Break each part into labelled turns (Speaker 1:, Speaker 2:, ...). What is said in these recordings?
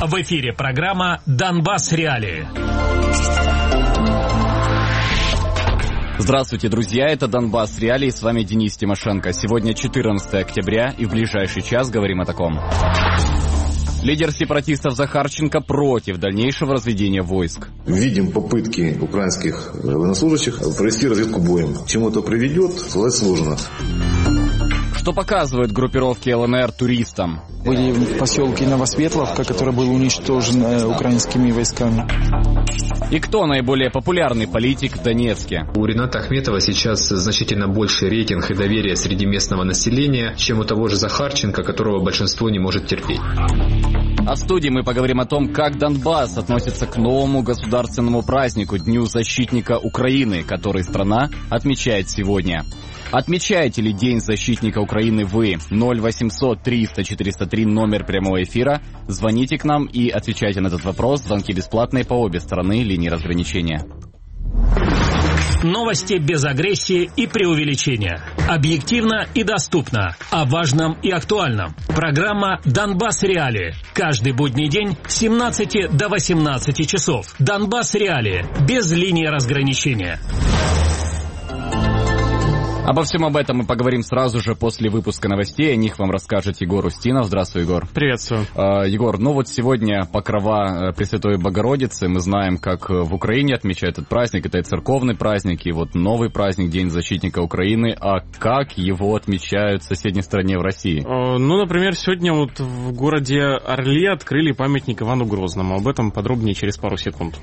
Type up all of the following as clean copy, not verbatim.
Speaker 1: В эфире программа «Донбасс. Реалии».
Speaker 2: Здравствуйте, друзья, это «Донбасс. Реалии», с вами Денис Тимошенко. Сегодня 14 октября, и в ближайший час говорим о таком. Лидер сепаратистов Захарченко против дальнейшего разведения войск.
Speaker 3: Видим попытки украинских военнослужащих провести разведку боем. К чему это приведет, сказать сложно.
Speaker 2: Что показывают группировки ЛНР туристам?
Speaker 4: Были в поселке Новосветловка, который был уничтожен украинскими войсками.
Speaker 2: И кто наиболее популярный политик в Донецке?
Speaker 5: У Рената Ахметова сейчас значительно больше рейтинг и доверие среди местного населения, чем у того же Захарченко, которого большинство не может терпеть.
Speaker 2: А в студии мы поговорим о том, как Донбасс относится к новому государственному празднику, Дню защитника Украины, который страна отмечает сегодня. Отмечаете ли День защитника Украины вы? 0800 300 403 номер прямого эфира. Звоните к нам и отвечайте на этот вопрос. Звонки бесплатные по обе стороны линии разграничения.
Speaker 1: Новости без агрессии и преувеличения. Объективно и доступно. О важном и актуальном. Программа «Донбасс. Реалии». Каждый будний день с 17 до 18 часов. «Донбасс. Реалии». Без линии разграничения.
Speaker 2: Обо всем об этом мы поговорим сразу же после выпуска новостей. О них вам расскажет Егор Устинов. Здравствуй, Егор.
Speaker 6: Приветствую.
Speaker 2: Егор, вот сегодня Покрова Пресвятой Богородицы. Мы знаем, как в Украине отмечают этот праздник. Это и церковный праздник, и вот новый праздник, День защитника Украины. А как его отмечают в соседней стране, в России?
Speaker 6: Например, сегодня вот в городе Орле открыли памятник Ивану Грозному. Об этом подробнее через пару секунд.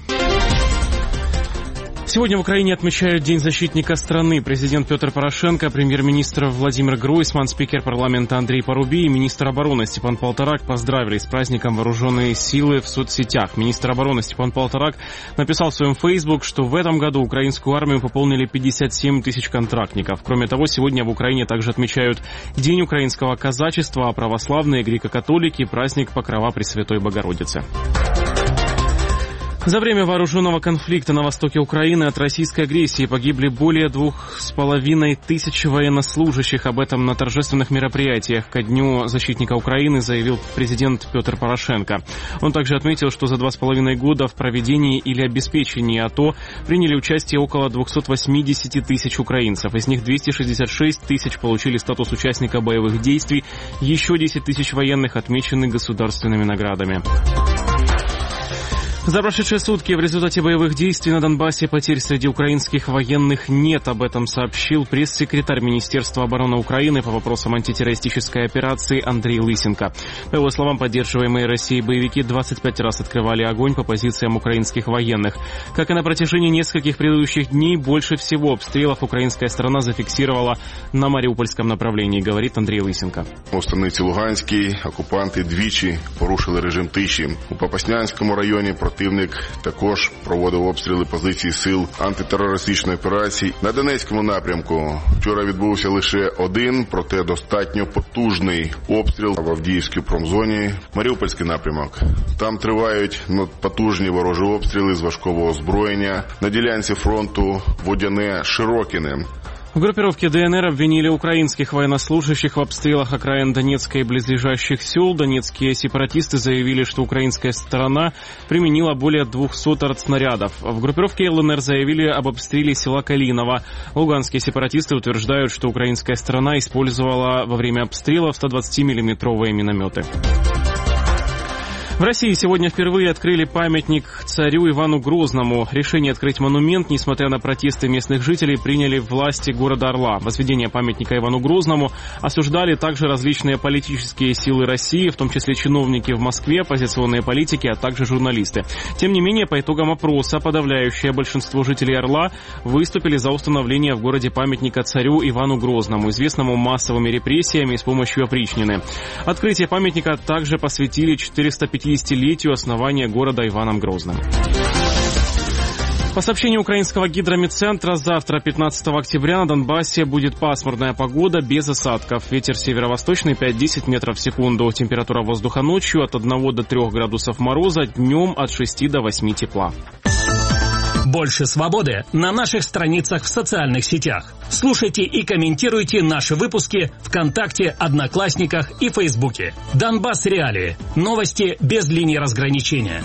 Speaker 6: Сегодня в Украине отмечают День защитника страны. Президент Петр Порошенко, премьер-министр Владимир Гройсман, спикер парламента Андрей Парубий и министр обороны Степан Полторак поздравили с праздником вооруженные силы в соцсетях. Министр обороны Степан Полторак написал в своем Facebook, что в этом году украинскую армию пополнили 57 тысяч контрактников. Кроме того, сегодня в Украине также отмечают День украинского казачества, а православные греко-католики – праздник Покрова Пресвятой Богородицы. За время вооруженного конфликта на востоке Украины от российской агрессии погибли более 2500 военнослужащих. Об этом на торжественных мероприятиях ко Дню защитника Украины заявил президент Петр Порошенко. Он также отметил, что за 2,5 года в проведении или обеспечении АТО приняли участие около 280 тысяч украинцев. Из них 266 тысяч получили статус участника боевых действий. Еще 10 тысяч военных отмечены государственными наградами. За прошедшие сутки в результате боевых действий на Донбассе потерь среди украинских военных нет. Об этом сообщил пресс-секретарь Министерства обороны Украины по вопросам антитеррористической операции Андрей Лысенко. По его словам, поддерживаемые Россией боевики 25 раз открывали огонь по позициям украинских военных. Как и на протяжении нескольких предыдущих дней, больше всего обстрелов украинская сторона зафиксировала на Маріупольському направлении, говорит Андрей Лысенко.
Speaker 7: У станиці Луганській окупанти двічі порушили режим тиші. У Попаснянському районі противник також проводив обстріли позицій сил антитерористичної операції. На Донецькому напрямку вчора відбувся лише один, проте достатньо потужний обстріл в Авдіївській промзоні. Маріупольський напрямок. Там тривають потужні ворожі обстріли з важкого озброєння. На ділянці фронту Водяне-Широкине.
Speaker 6: В группировке ДНР обвинили украинских военнослужащих в обстрелах окраин Донецка и близлежащих сел. Донецкие сепаратисты заявили, что украинская сторона применила более 200 артснарядов. В группировке ЛНР заявили об обстреле села Калиново. Луганские сепаратисты утверждают, что украинская сторона использовала во время обстрела 120-миллиметровые минометы. В России сегодня впервые открыли памятник царю Ивану Грозному. Решение открыть монумент, несмотря на протесты местных жителей, приняли власти города Орла. Возведение памятника Ивану Грозному осуждали также различные политические силы России, в том числе чиновники в Москве, оппозиционные политики, а также журналисты. Тем не менее, по итогам опроса, подавляющее большинство жителей Орла выступили за установление в городе памятника царю Ивану Грозному, известному массовыми репрессиями с помощью опричнины. Открытие памятника также посвятили 450-летию основания города Иваном Грозным. По сообщению украинского гидрометцентра, завтра, 15 октября, на Донбассе будет пасмурная погода без осадков. Ветер северо-восточный 5-10 метров в секунду. Температура воздуха ночью от 1 до 3 градусов мороза, днем от 6 до 8 тепла.
Speaker 1: Больше свободы на наших страницах в социальных сетях. Слушайте и комментируйте наши выпуски ВКонтакте, Одноклассниках и Фейсбуке. Донбасс Реалии. Новости без линии разграничения.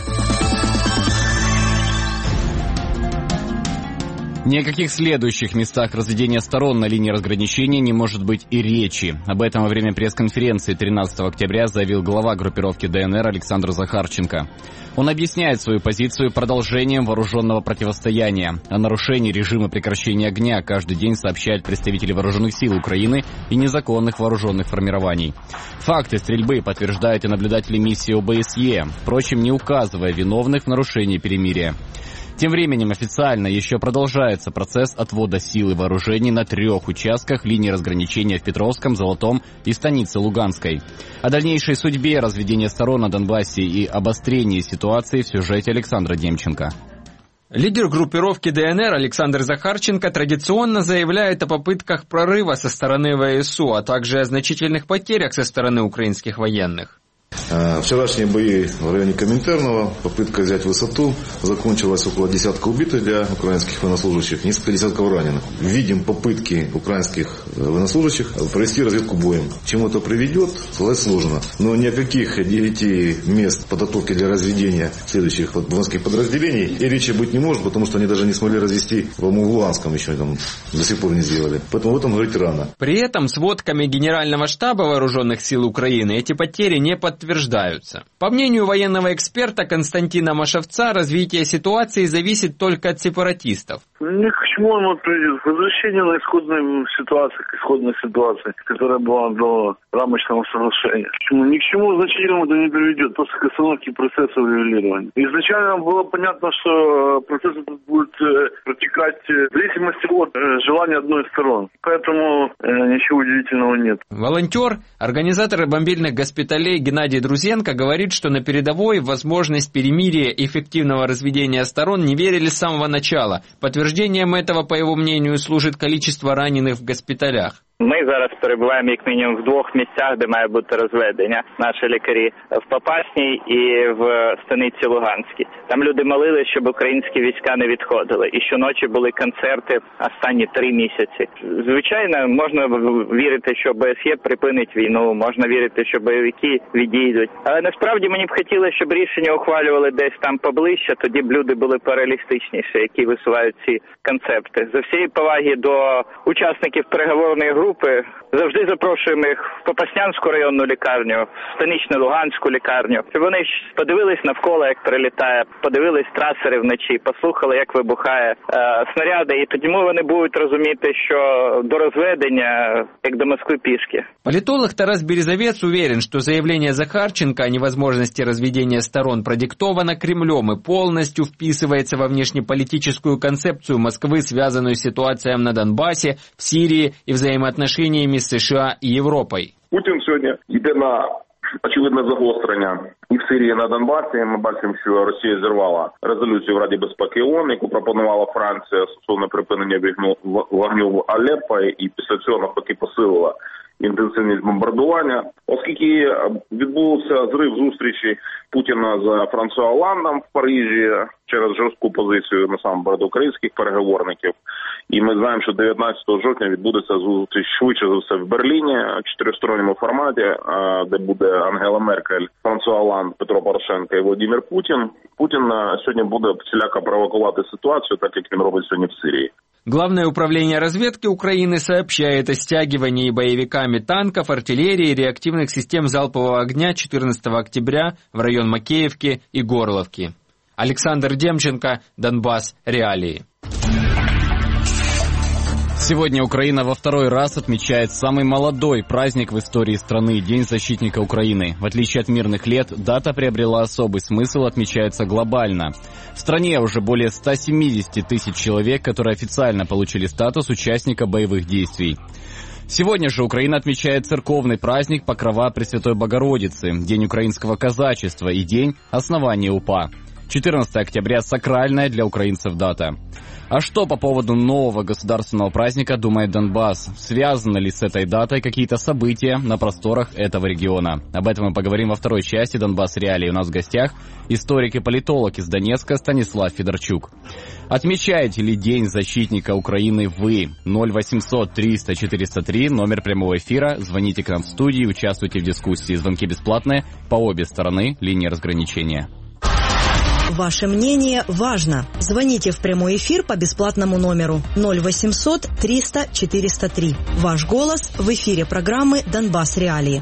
Speaker 2: Ни о каких следующих местах разведения сторон на линии разграничения не может быть и речи. Об этом во время пресс-конференции 13 октября заявил глава группировки ДНР Александр Захарченко. Он объясняет свою позицию продолжением вооруженного противостояния. О нарушении режима прекращения огня каждый день сообщают представители вооруженных сил Украины и незаконных вооруженных формирований. Факты стрельбы подтверждают и наблюдатели миссии ОБСЕ, впрочем, не указывая виновных в нарушении перемирия. Тем временем официально еще продолжается процесс отвода сил и вооружений на 3 участках линии разграничения в Петровском, Золотом и станице Луганской. О дальнейшей судьбе разведения сторон на Донбассе и обострении ситуации в сюжете Александра Демченко.
Speaker 8: Лидер группировки ДНР Александр Захарченко традиционно заявляет о попытках прорыва со стороны ВСУ, а также о значительных потерях со стороны украинских военных.
Speaker 3: Вчерашние бои в районе Коминтерного, попытка взять высоту, закончилась около десятка убитых для украинских военнослужащих, несколько десятков раненых. Видим попытки украинских военнослужащих провести разведку боем. К чему это приведет, сказать сложно. Но ни о каких 9 мест подготовки для разведения следующих воинских подразделений и речи быть не может, потому что они даже не смогли развести в Луганском еще там до сих пор не сделали. Поэтому в этом говорить рано.
Speaker 8: При этом сводками Генерального штаба Вооруженных сил Украины эти потери не подтверждаются. По мнению военного эксперта Константина Машевца, развитие ситуации зависит только от сепаратистов.
Speaker 9: Ни к чему оно придет. Возвращение на исходную ситуацию, к исходной ситуации, которая была до рамочного соглашения. Ни к чему значительному это не приведет, просто к остановке процесса регулирования. Изначально было понятно, что процесс этот будет протекать в зависимости от желания одной из сторон. Поэтому ничего удивительного нет.
Speaker 8: Волонтер, организатор бомбильных госпиталей Геннадий Друзенко говорит, что на передовой в возможность перемирия и эффективного разведения сторон не верили с самого начала. Подтверждением этого, по его мнению, служит количество раненых в госпиталях.
Speaker 10: Ми зараз перебуваємо як мінімум в 2 місцях, де має бути розведення. Наші лікарі в Попасній і в станиці Луганській. Там люди молили, щоб українські війська не відходили. І щоночі були концерти останні 3 місяці. Звичайно, можна вірити, що ОБСЄ припинить війну, можна вірити, що бойовики відійдуть. Але насправді мені б хотілося, щоб рішення ухвалювали десь там поближче, тоді б люди були реалістичніші, які висувають ці концепти. За всієї поваги до учасників переговорної групи, завжди запрошуємо їх в Попаснянську районну лікарню, в Станично-Луганську лікарню. Щоб вони подивились навколо, як прилітає, подивились трасери вночі, послухали, як вибухає снаряди, і тоді вони будуть розуміти, що до розведення, як до Москвы пішки.
Speaker 8: Политолог Тарас Березовец уверен, что заявление Захарченко о невозможности разведения сторон продиктовано Кремлем и полностью вписывается во внешнеполитическую концепцию Москвы, связанную с ситуацией на Донбассе, в Сирии и взаимоотношениями с США и Европой.
Speaker 11: Путін сьогодні йде на очевидне загострення і в Сирії, і на Донбасі. Ми бачимо, що Росія зірвала резолюцію в Раді безпеки ООН, яку пропонувала Франція стосовно припинення вогню в Алеппо, і після цього навпаки посилила інтенсивність бомбардування. Оскільки відбувся зрив зустрічі Путіна з Франсуа Олландом в Парижі через жорстку позицію насамперед українських переговорників, і ми знаємо, що 19 жовтня відбудеться зустріч швидше за все в Берліні в 4-сторонньому форматі, де буде Ангела Меркель, Франсуа Олланд, Петро Порошенко і Володимир Путін. Путін сьогодні буде всіляко провокувати ситуацію, так як він робить сьогодні в Сирії.
Speaker 8: Главное управление разведки Украины сообщает о стягивании боевиками танков, артиллерии и реактивных систем залпового огня 14 октября в район Макеевки и Горловки. Александр Демченко, Донбасс Реалии.
Speaker 2: Сегодня Украина во 2-й раз отмечает самый молодой праздник в истории страны – День защитника Украины. В отличие от мирных лет, дата приобрела особый смысл, отмечается глобально. В стране уже более 170 тысяч человек, которые официально получили статус участника боевых действий. Сегодня же Украина отмечает церковный праздник Покрова Пресвятой Богородицы, День украинского казачества и День основания УПА. 14 октября – сакральная для украинцев дата. А что по поводу нового государственного праздника думает Донбасс? Связаны ли с этой датой какие-то события на просторах этого региона? Об этом мы поговорим во второй части «Донбасс Реалии». У нас в гостях историк и политолог из Донецка Станислав Федорчук. Отмечаете ли День защитника Украины вы? 0800 300 403, номер прямого эфира. Звоните к нам в студию, участвуйте в дискуссии. Звонки бесплатные по обе стороны линии разграничения.
Speaker 12: Ваше мнение важно. Звоните в прямой эфир по бесплатному номеру 0800 300 403. Ваш голос в эфире программы «Донбасс Реалии».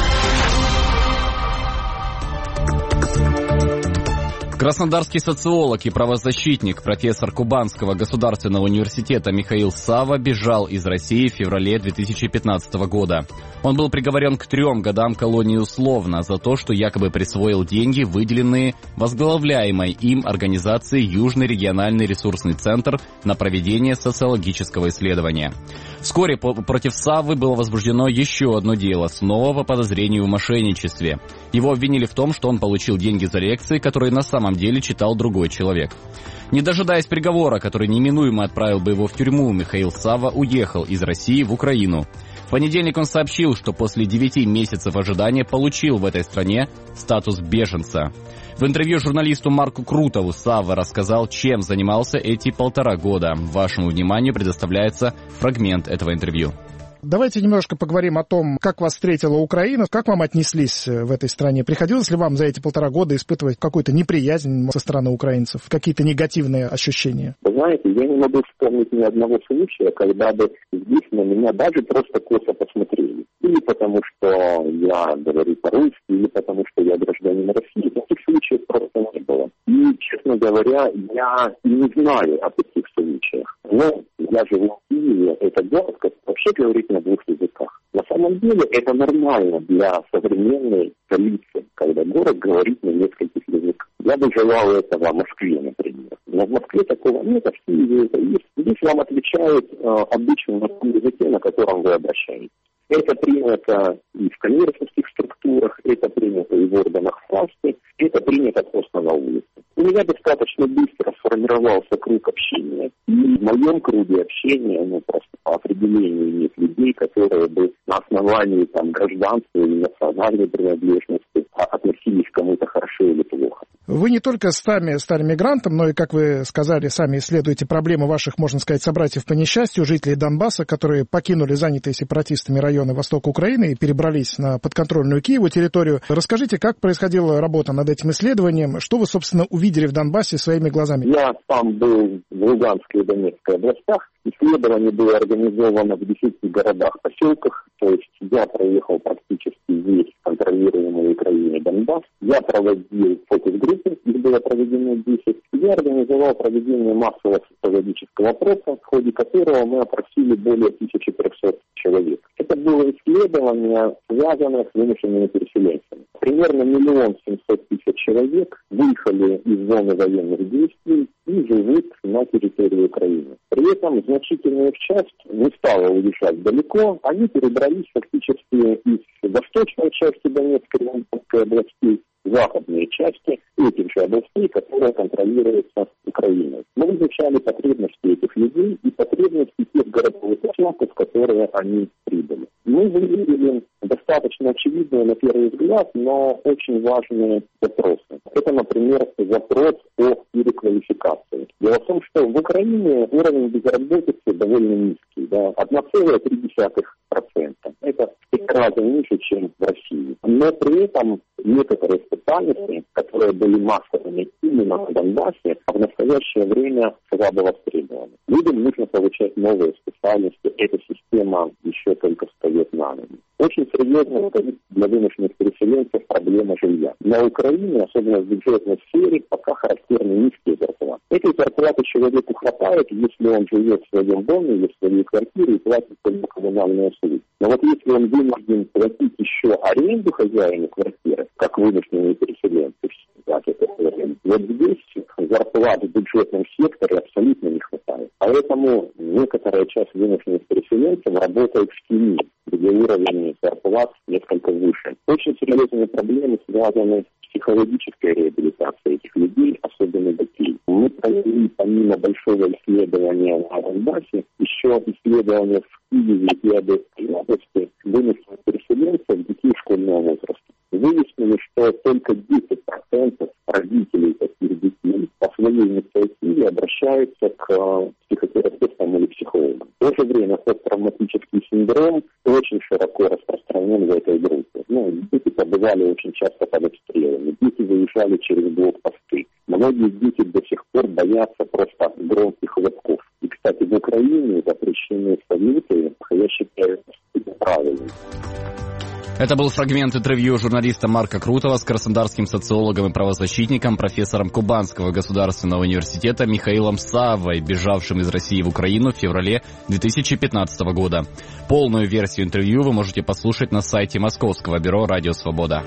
Speaker 2: Краснодарский социолог и правозащитник, профессор Кубанского государственного университета Михаил Савва бежал из России в феврале 2015 года. Он был приговорен к 3 годам колонии условно за то, что якобы присвоил деньги, выделенные возглавляемой им организацией Южный региональный ресурсный центр на проведение социологического исследования. Вскоре против Саввы было возбуждено еще одно дело, снова по подозрению в мошенничестве. Его обвинили в том, что он получил деньги за лекции, которые на самом деле читал другой человек. Не дожидаясь приговора, который неминуемо отправил бы его в тюрьму, Михаил Савва уехал из России в Украину. В понедельник он сообщил, что после 9 месяцев ожидания получил в этой стране статус беженца. В интервью журналисту Марку Крутову Савва рассказал, чем занимался эти 1,5 года. Вашему вниманию предоставляется фрагмент этого интервью.
Speaker 13: Давайте немножко поговорим о том, как вас встретила Украина, как вам отнеслись в этой стране. Приходилось ли вам за эти 1,5 года испытывать какую-то неприязнь со стороны украинцев, какие-то негативные ощущения?
Speaker 14: Вы знаете, я не могу вспомнить ни одного случая, когда бы здесь на меня даже просто косо посмотрели. Или потому, что я говорю по-русски, или потому, что я гражданин России. Таких случаев просто не было. И, честно говоря, я не знаю о таких случаях. Но я живу в Киеве, это город, который вообще говорит на 2 языках. На самом деле это нормально для современной столицы, когда город говорит на нескольких языках. Я бы желал этого в Москве, например. Но в Москве такого нет, а в Киеве это есть. Здесь вам отвечают обычно на том языке, на котором вы обращаетесь. Это принято и в коммерческих структурах, это принято и в органах власти, это принято просто на улице. У меня достаточно быстро сформировался круг общения. И в моем круге общения, просто по определению нет людей, которые бы на основании гражданства или национальной принадлежности относились к кому-то хорошо или плохо.
Speaker 13: Вы не только стали мигрантом, но и, как вы сказали, сами исследуете проблемы ваших, можно сказать, собратьев по несчастью, жителей Донбасса, которые покинули занятые сепаратистами районы востока Украины и перебрались на подконтрольную Киеву территорию. Расскажите, как происходила работа над этим исследованием, что вы, собственно, увидели в Донбассе своими глазами? Я
Speaker 14: сам был в Луганской и Донецкой областях. Исследование было организовано в 10 городах, поселках. То есть я проехал практически весь контролируемый Украиной Донбасс. Я проводил фокус-группы, их было проведено 10. Я организовал проведение массового социологического опроса, в ходе которого мы опросили более 1300 человек. Это было исследование, связанное с вымышленными переселенцами. Примерно 1 700 000 человек выехали из зоны военных действий и живут на территории Украины. При этом значительная их часть не стала уезжать далеко, они перебрались фактически из восточной части Донецкой и Луганской областей в западные части этих же областей, которые контролируются Украиной. Мы изучали потребности этих людей и потребности тех городов и поселков, в которые они прибыли. Мы выявили достаточно очевидные на первый взгляд, но очень важные вопросы. Это, например, вопрос о переквалификации. Дело в том, что в Украине уровень безработицы довольно низкий, 1,3%. Это в 5 раз ниже, чем в России. Но при этом некоторые специальности, которые были массовыми именно на Донбассе, в настоящее время слабо востребованы. Людям нужно получать новые специальности. Эта система еще только встает на ноги. Очень серьезно стоит для вынужденных переселенцев проблема жилья. На Украине, особенно в бюджетной сфере, пока характерны низкие зарплаты. Этой зарплаты человеку хватает, если он живет в своем доме или в своей квартире и платит только коммунальные услуги. Но вот если он вынужден платить еще аренду хозяину квартиры, как вынужденные переселенцы, вот здесь зарплат в бюджетном секторе абсолютно не хватает. Поэтому некоторая часть вынужденных переселенцев работает в тени, где уровень зарплат несколько выше. Очень серьезные проблемы связаны с психологической реабилитацией этих людей, особенный доклей. Мы провели помимо большого исследования на Донбассе еще исследования в Киеве и Одесской области вынесенных переселенцев детей школьного возраста. Выяснили, что только 10% родителей таких детей по своей инициативе обращаются к психотерапевтам или психологам. В то же время посттравматический синдром очень широко распространен в этой группе. Дети побывали очень часто под обстрелами, дети выезжали через блокпосты. Многие дети до сих пор боятся просто громких хлопков. И, кстати, в Украине запрещенные советы, я считаю, правильным.
Speaker 2: Это был фрагмент интервью журналиста Марка Крутова с краснодарским социологом и правозащитником, профессором Кубанского государственного университета Михаилом Саввой, бежавшим из России в Украину в феврале 2015 года. Полную версию интервью вы можете послушать на сайте Московского бюро «Радио Свобода».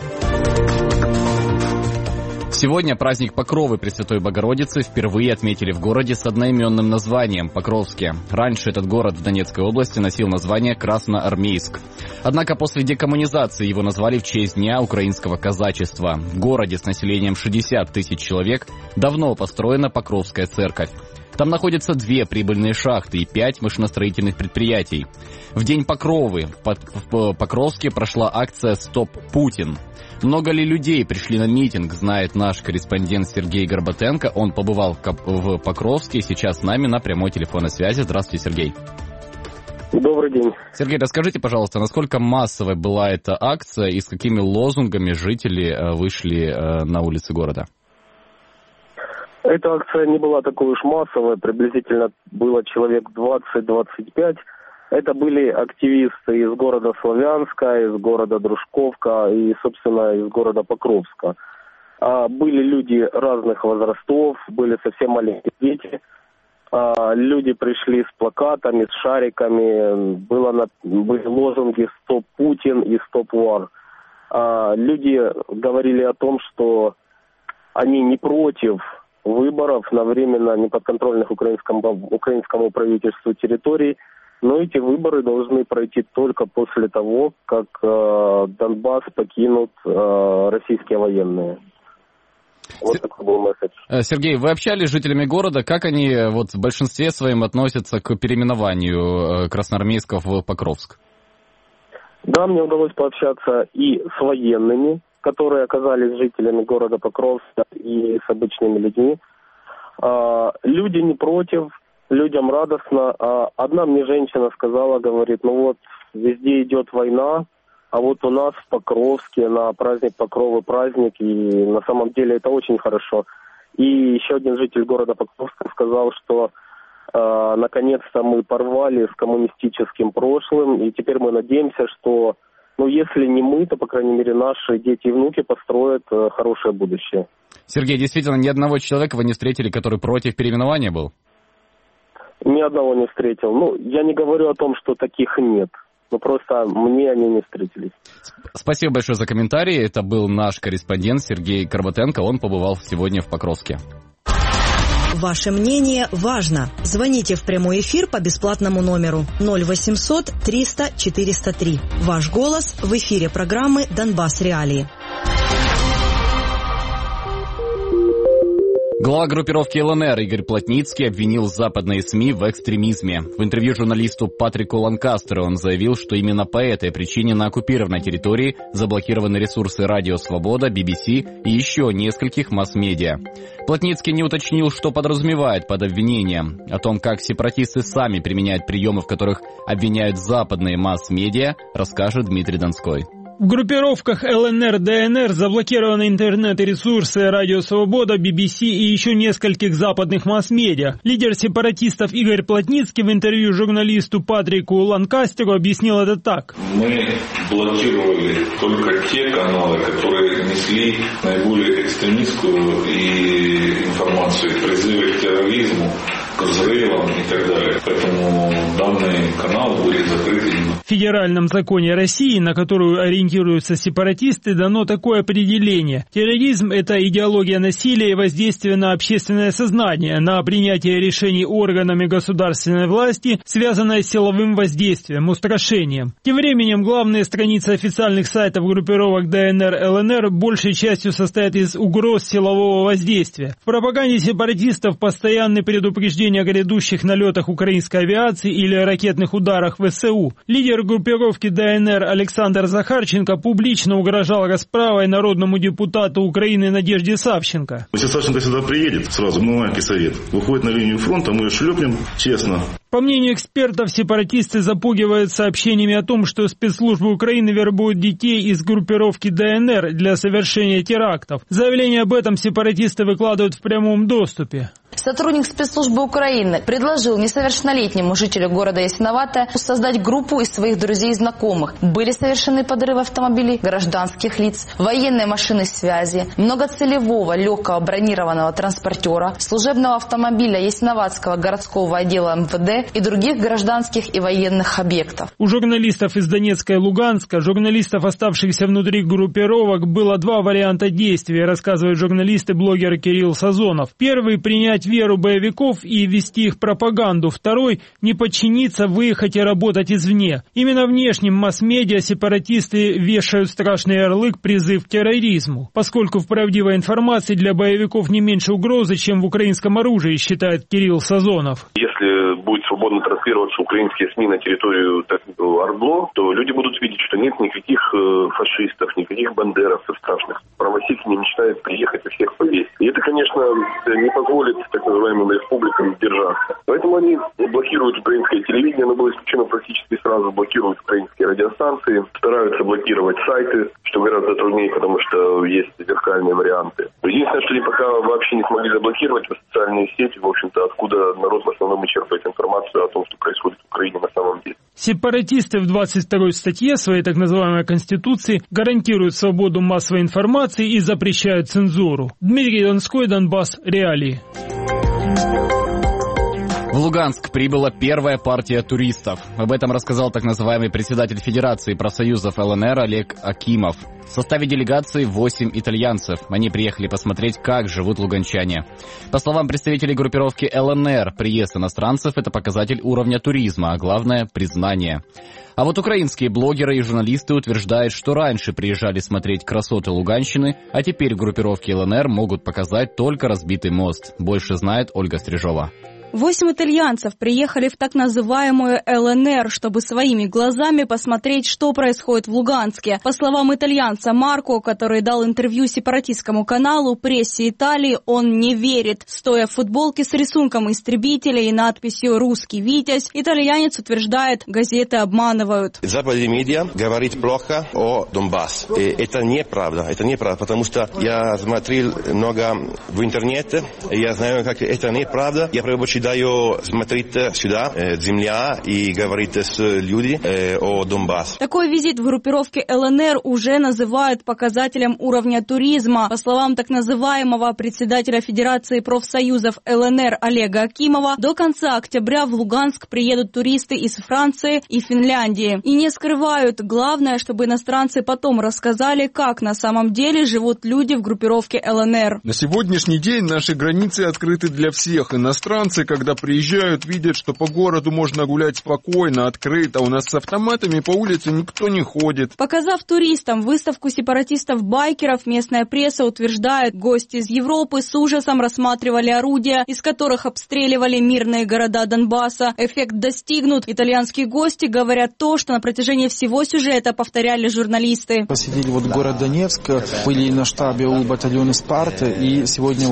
Speaker 2: Сегодня праздник Покровы Пресвятой Богородицы впервые отметили в городе с одноименным названием – Покровске. Раньше этот город в Донецкой области носил название Красноармейск. Однако после декоммунизации его назвали в честь Дня украинского казачества. В городе с населением 60 тысяч человек давно построена Покровская церковь. Там находятся 2 прибыльные шахты и 5 машиностроительных предприятий. В день Покровы в Покровске прошла акция «Стоп Путин». Много ли людей пришли на митинг, знает наш корреспондент Сергей Горбатенко. Он побывал в Покровске и сейчас с нами на прямой телефонной связи. Здравствуйте, Сергей.
Speaker 15: Добрый день.
Speaker 2: Сергей, расскажите, пожалуйста, насколько массовой была эта акция и с какими лозунгами жители вышли на улицы города?
Speaker 15: Эта акция не была такой уж массовой, приблизительно было человек 20-25. Это были активисты из города Славянска, из города Дружковка и, собственно, из города Покровска. Были люди разных возрастов, были совсем маленькие дети. Люди пришли с плакатами, с шариками, были лозунги «Стоп Путин» и «Стоп Вар». Люди говорили о том, что они не против выборов на временно неподконтрольных украинскому правительству территорий, но эти выборы должны пройти только после того, как Донбасс покинут российские военные. Вот такой был месседж.
Speaker 2: Сергей, вы общались с жителями города, как они в большинстве своем относятся к переименованию красноармейцев в Покровск?
Speaker 15: Да, мне удалось пообщаться и с военными, которые оказались жителями города Покровска, и с обычными людьми. Люди не против, людям радостно. Одна мне женщина сказала, говорит, везде идет война, а вот у нас в Покровске на праздник Покровы праздник, и на самом деле это очень хорошо. И еще один житель города Покровска сказал, что наконец-то мы порвали с коммунистическим прошлым, и теперь мы надеемся, что если не мы, то, по крайней мере, наши дети и внуки построят хорошее будущее.
Speaker 2: Сергей, действительно, ни одного человека вы не встретили, который против переименования был?
Speaker 15: Ни одного не встретил. Я не говорю о том, что таких нет. Просто мне они не встретились.
Speaker 2: Спасибо большое за комментарий. Это был наш корреспондент Сергей Горбатенко. Он побывал сегодня в Покровске.
Speaker 12: Ваше мнение важно. Звоните в прямой эфир по бесплатному номеру 0800 300 403. Ваш голос в эфире программы «Донбасс Реалии».
Speaker 2: Глава группировки ЛНР Игорь Плотницкий обвинил западные СМИ в экстремизме. В интервью журналисту Патрику Ланкастеру он заявил, что именно по этой причине на оккупированной территории заблокированы ресурсы «Радио Свобода», BBC и еще нескольких масс-медиа. Плотницкий не уточнил, что подразумевает под обвинением. О том, как сепаратисты сами применяют приемы, в которых обвиняют западные масс-медиа, расскажет Дмитрий Донской.
Speaker 16: В группировках ЛНР, ДНР заблокированы интернет и ресурсы «Радио Свобода», BBC и еще нескольких западных масс-медиа. Лидер сепаратистов Игорь Плотницкий в интервью журналисту Патрику Ланкастеру объяснил это так.
Speaker 17: Мы блокировали только те каналы, которые несли наиболее экстремистскую информацию, призывы к терроризму, к взрывам и так далее. Поэтому данный канал будет закрыт.
Speaker 16: В федеральном законе России, на которую ориентируются сепаратисты, дано такое определение. Терроризм – это идеология насилия и воздействие на общественное сознание, на принятие решений органами государственной власти, связанное с силовым воздействием, устрашением. Тем временем главные страницы официальных сайтов группировок ДНР, ЛНР большей частью состоят из угроз силового воздействия. В пропаганде сепаратистов постоянные предупреждения о грядущих налетах украинской авиации или ракетных ударах ВСУ. Лидер группировки ДНР Александр Захарченко публично угрожал расправой народному депутату Украины Надежде Савченко.
Speaker 3: Если Савченко сюда приедет, сразу мы маленький совет, выходит на линию фронта, мы ее шлепнем, честно.
Speaker 16: По мнению экспертов, сепаратисты запугивают сообщениями о том, что спецслужбы Украины вербуют детей из группировки ДНР для совершения терактов. Заявление об этом сепаратисты выкладывают в прямом доступе.
Speaker 18: Сотрудник спецслужбы Украины предложил несовершеннолетнему жителю города Ясиноватое создать группу из своих друзей и знакомых. Были совершены подрывы автомобилей, гражданских лиц, военной машины связи, многоцелевого легкого бронированного транспортера, служебного автомобиля Ясиноватского городского отдела МВД и других гражданских и военных объектов.
Speaker 16: У журналистов из Донецка и Луганска, журналистов, оставшихся внутри группировок, было два варианта действий, рассказывает журналист и блогер Кирилл Сазонов. Первый – принять веру боевиков и вести их пропаганду. Второй – не подчиниться, выехать и работать извне. Именно внешним масс-медиа сепаратисты вешают страшный ярлык «призыв к терроризму», поскольку в правдивой информации для боевиков не меньше угрозы, чем в украинском оружии, считает Кирилл Сазонов.
Speaker 19: Если будет свободно транслироваться украинские СМИ на территорию Ордло, то люди будут видеть, что нет никаких фашистов, никаких бандеровцев страшных. Правосеки не мечтают приехать и всех повесить. И это, конечно, не позволит так называемым республикам держаться. Поэтому они блокируют украинское телевидение, оно было исключено практически сразу, блокируют украинские радиостанции, стараются блокировать сайты, что гораздо труднее, потому что есть зеркальные варианты. Единственное, что они пока вообще не смогли заблокировать, социальные сети, в общем-то, откуда народ в основном и черпает информацию о том, что происходит в Украине на самом деле.
Speaker 16: Сепаратисты в 22-й статье своей так называемой Конституции гарантируют свободу массовой информации и запрещают цензуру. Дмитрий Донской, Донбасс, реалии.
Speaker 2: В Луганск прибыла первая партия туристов. Об этом рассказал так называемый председатель Федерации профсоюзов ЛНР Олег Акимов. В составе делегации 8 итальянцев. Они приехали посмотреть, как живут луганчане. По словам представителей группировки ЛНР, приезд иностранцев – это показатель уровня туризма, а главное – признание. А вот украинские блогеры и журналисты утверждают, что раньше приезжали смотреть красоты Луганщины, а теперь группировки ЛНР могут показать только разбитый мост. Больше знает Ольга Стрижова.
Speaker 20: 8 итальянцев приехали в так называемую ЛНР, чтобы своими глазами посмотреть, что происходит в Луганске. По словам итальянца Марко, который дал интервью сепаратистскому каналу «Прессе Италии», он не верит. Стоя в футболке с рисунком истребителя и надписью «Русский Витязь», итальянец утверждает, газеты обманывают.
Speaker 21: Западные медиа говорят плохо о Донбассе. Это неправда, потому что я смотрел много в интернете, я знаю, как это неправда. Я предпочитаю смотреть сюда, земля, и говорить с людьми о Донбассе.
Speaker 20: Такой визит в группировке ЛНР уже называют показателем уровня туризма. По словам так называемого председателя Федерации профсоюзов ЛНР Олега Акимова, до конца октября в Луганск приедут туристы из Франции и Финляндии. И не скрывают, главное, чтобы иностранцы потом рассказали, как на самом деле живут люди в группировке ЛНР.
Speaker 22: На сегодняшний день наши границы открыты для всех. Иностранцы, когда приезжают, видят, что по городу можно гулять спокойно, открыто. У нас с автоматами по улице никто не ходит.
Speaker 20: Показав туристам выставку сепаратистов-байкеров, местная пресса утверждает, гости из Европы с ужасом рассматривали орудия, из которых обстреливали мирные города Донбасса. Эффект достигнут. Итальянские гости говорят то, что на протяжении всего сюжета повторяли журналисты.
Speaker 4: Посетили город Донецк, были на штабе у батальона «Спарта», и сегодня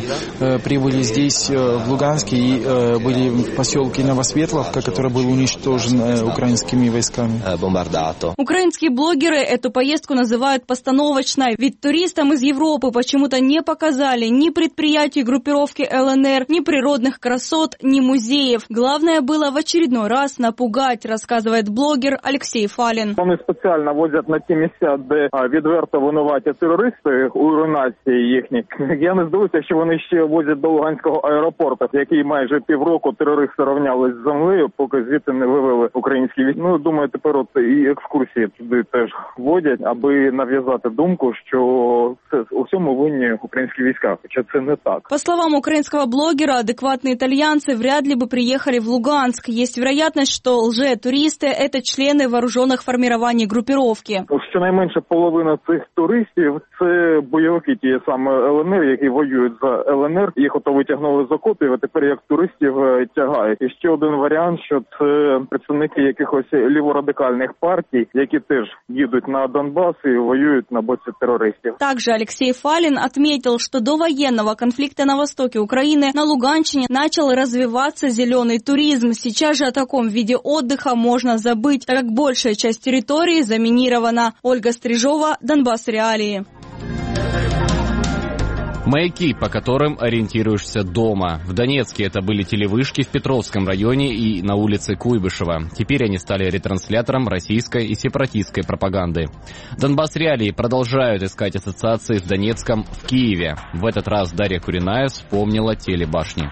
Speaker 4: прибыли здесь, в Луганске, и были в поселке Новосветловка, который был уничтожен украинскими войсками.
Speaker 20: Украинские блогеры эту поездку называют постановочной, ведь туристам из Европы почему-то не показали ни предприятий группировки ЛНР, ни природных красот, ни музеев. Главное было в очередной раз напугать, рассказывает блогер Алексей Фалин.
Speaker 23: Вони спеціально возять на ті місця, де відверто винуваті терористи у руйнації їхніх. Я не здивуюся, що вони ще возять до Луганського аеропорту, який майже півроку терористи рівнялись з землею, поки звідти не вивели українські війська. Ну, думаю, тепер от і екскурсії туди теж водять, аби нав'язати думку, що у всьому винні українські війська, хоча це не так.
Speaker 20: По словам украинского блогера, адекватные итальянцы вряд ли бы приехали в Луганск. Есть вероятность, что лже-туристы – это члены вооруженных формирований группировки.
Speaker 23: Щонайменше половина цих туристів – це бойовики ті саме ЛНР, які воюють за ЛНР. Їх ото витягнули з окопів, а тепер як туристів тягають. І ще один варіант, що це представники якихось ліворадикальних партій, які теж їдуть на Донбас и воюют на боці террористов.
Speaker 20: Также Алексей Фалин отметил, что до военного конфликта на востоке Украины на Луганщине начал развиваться зеленый туризм. Сейчас же о таком виде отдыха можно забыть, так как большая часть территории заминирована. Ольга Стрижова, Донбасс Реалии.
Speaker 2: Маяки, по которым ориентируешься дома. В Донецке это были телевышки в Петровском районе и на улице Куйбышева. Теперь они стали ретранслятором российской и сепаратистской пропаганды. Донбасс Реалии продолжают искать ассоциации с Донецком в Киеве. В этот раз Дарья Куриная вспомнила телебашни.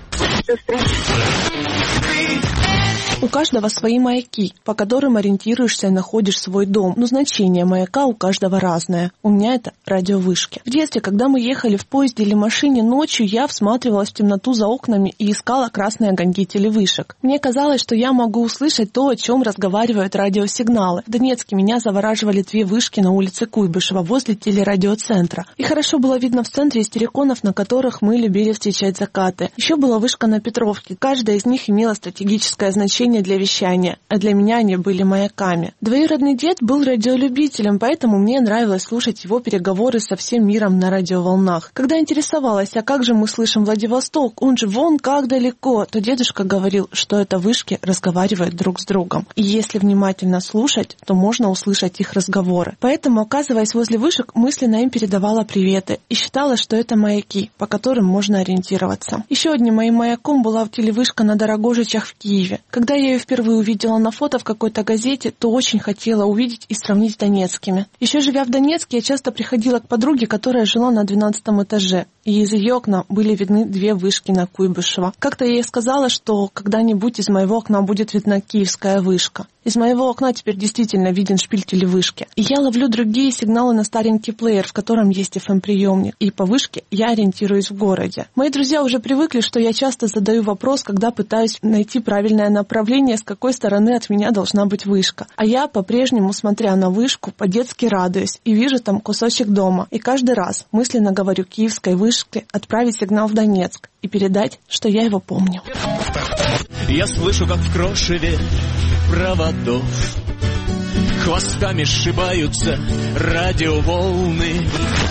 Speaker 5: У каждого свои маяки, по которым ориентируешься и находишь свой дом. Но значение маяка у каждого разное. У меня это радиовышки. В детстве, когда мы ехали в поезде или машине ночью, я всматривалась в темноту за окнами и искала красные огоньки телевышек. Мне казалось, что я могу услышать то, о чем разговаривают радиосигналы. В Донецке меня завораживали 2 вышки на улице Куйбышева возле телерадиоцентра. И хорошо было видно в центре истериконов, на которых мы любили встречать закаты. Еще была вышка на Петровке. Каждая из них имела стратегическое значение для вещания, а для меня они были маяками. Двоюродный дед был радиолюбителем, поэтому мне нравилось слушать его переговоры со всем миром на радиоволнах. Когда интересовалась, а как же мы слышим Владивосток, он же вон как далеко, то дедушка говорил, что это вышки разговаривают друг с другом. И если внимательно слушать, то можно услышать их разговоры. Поэтому, оказываясь возле вышек, мысленно им передавала приветы и считала, что это маяки, по которым можно ориентироваться. Еще одним моим маяком была телевышка на Дорогожичах в Киеве. Когда я ее впервые увидела на фото в какой-то газете, то очень хотела увидеть и сравнить с донецкими. Еще живя в Донецке, я часто приходила к подруге, которая жила на 12-м этаже, и из ее окна были видны 2 вышки на Куйбышева. Как-то я ей сказала, что когда-нибудь из моего окна будет видна киевская вышка. Из моего окна теперь действительно виден шпиль телевышки. И я ловлю другие сигналы на старенький плеер, в котором есть FM-приемник. И по вышке я ориентируюсь в городе. Мои друзья уже привыкли, что я часто задаю вопрос, когда пытаюсь найти правильное направление, с какой стороны от меня должна быть вышка. А я, по-прежнему, смотря на вышку, по-детски радуюсь и вижу там кусочек дома. И каждый раз мысленно говорю киевской вышке отправить сигнал в Донецк и передать, что я его помню.
Speaker 6: Я слышу, как в крошеве проводов хвостами сшибаются радиоволны.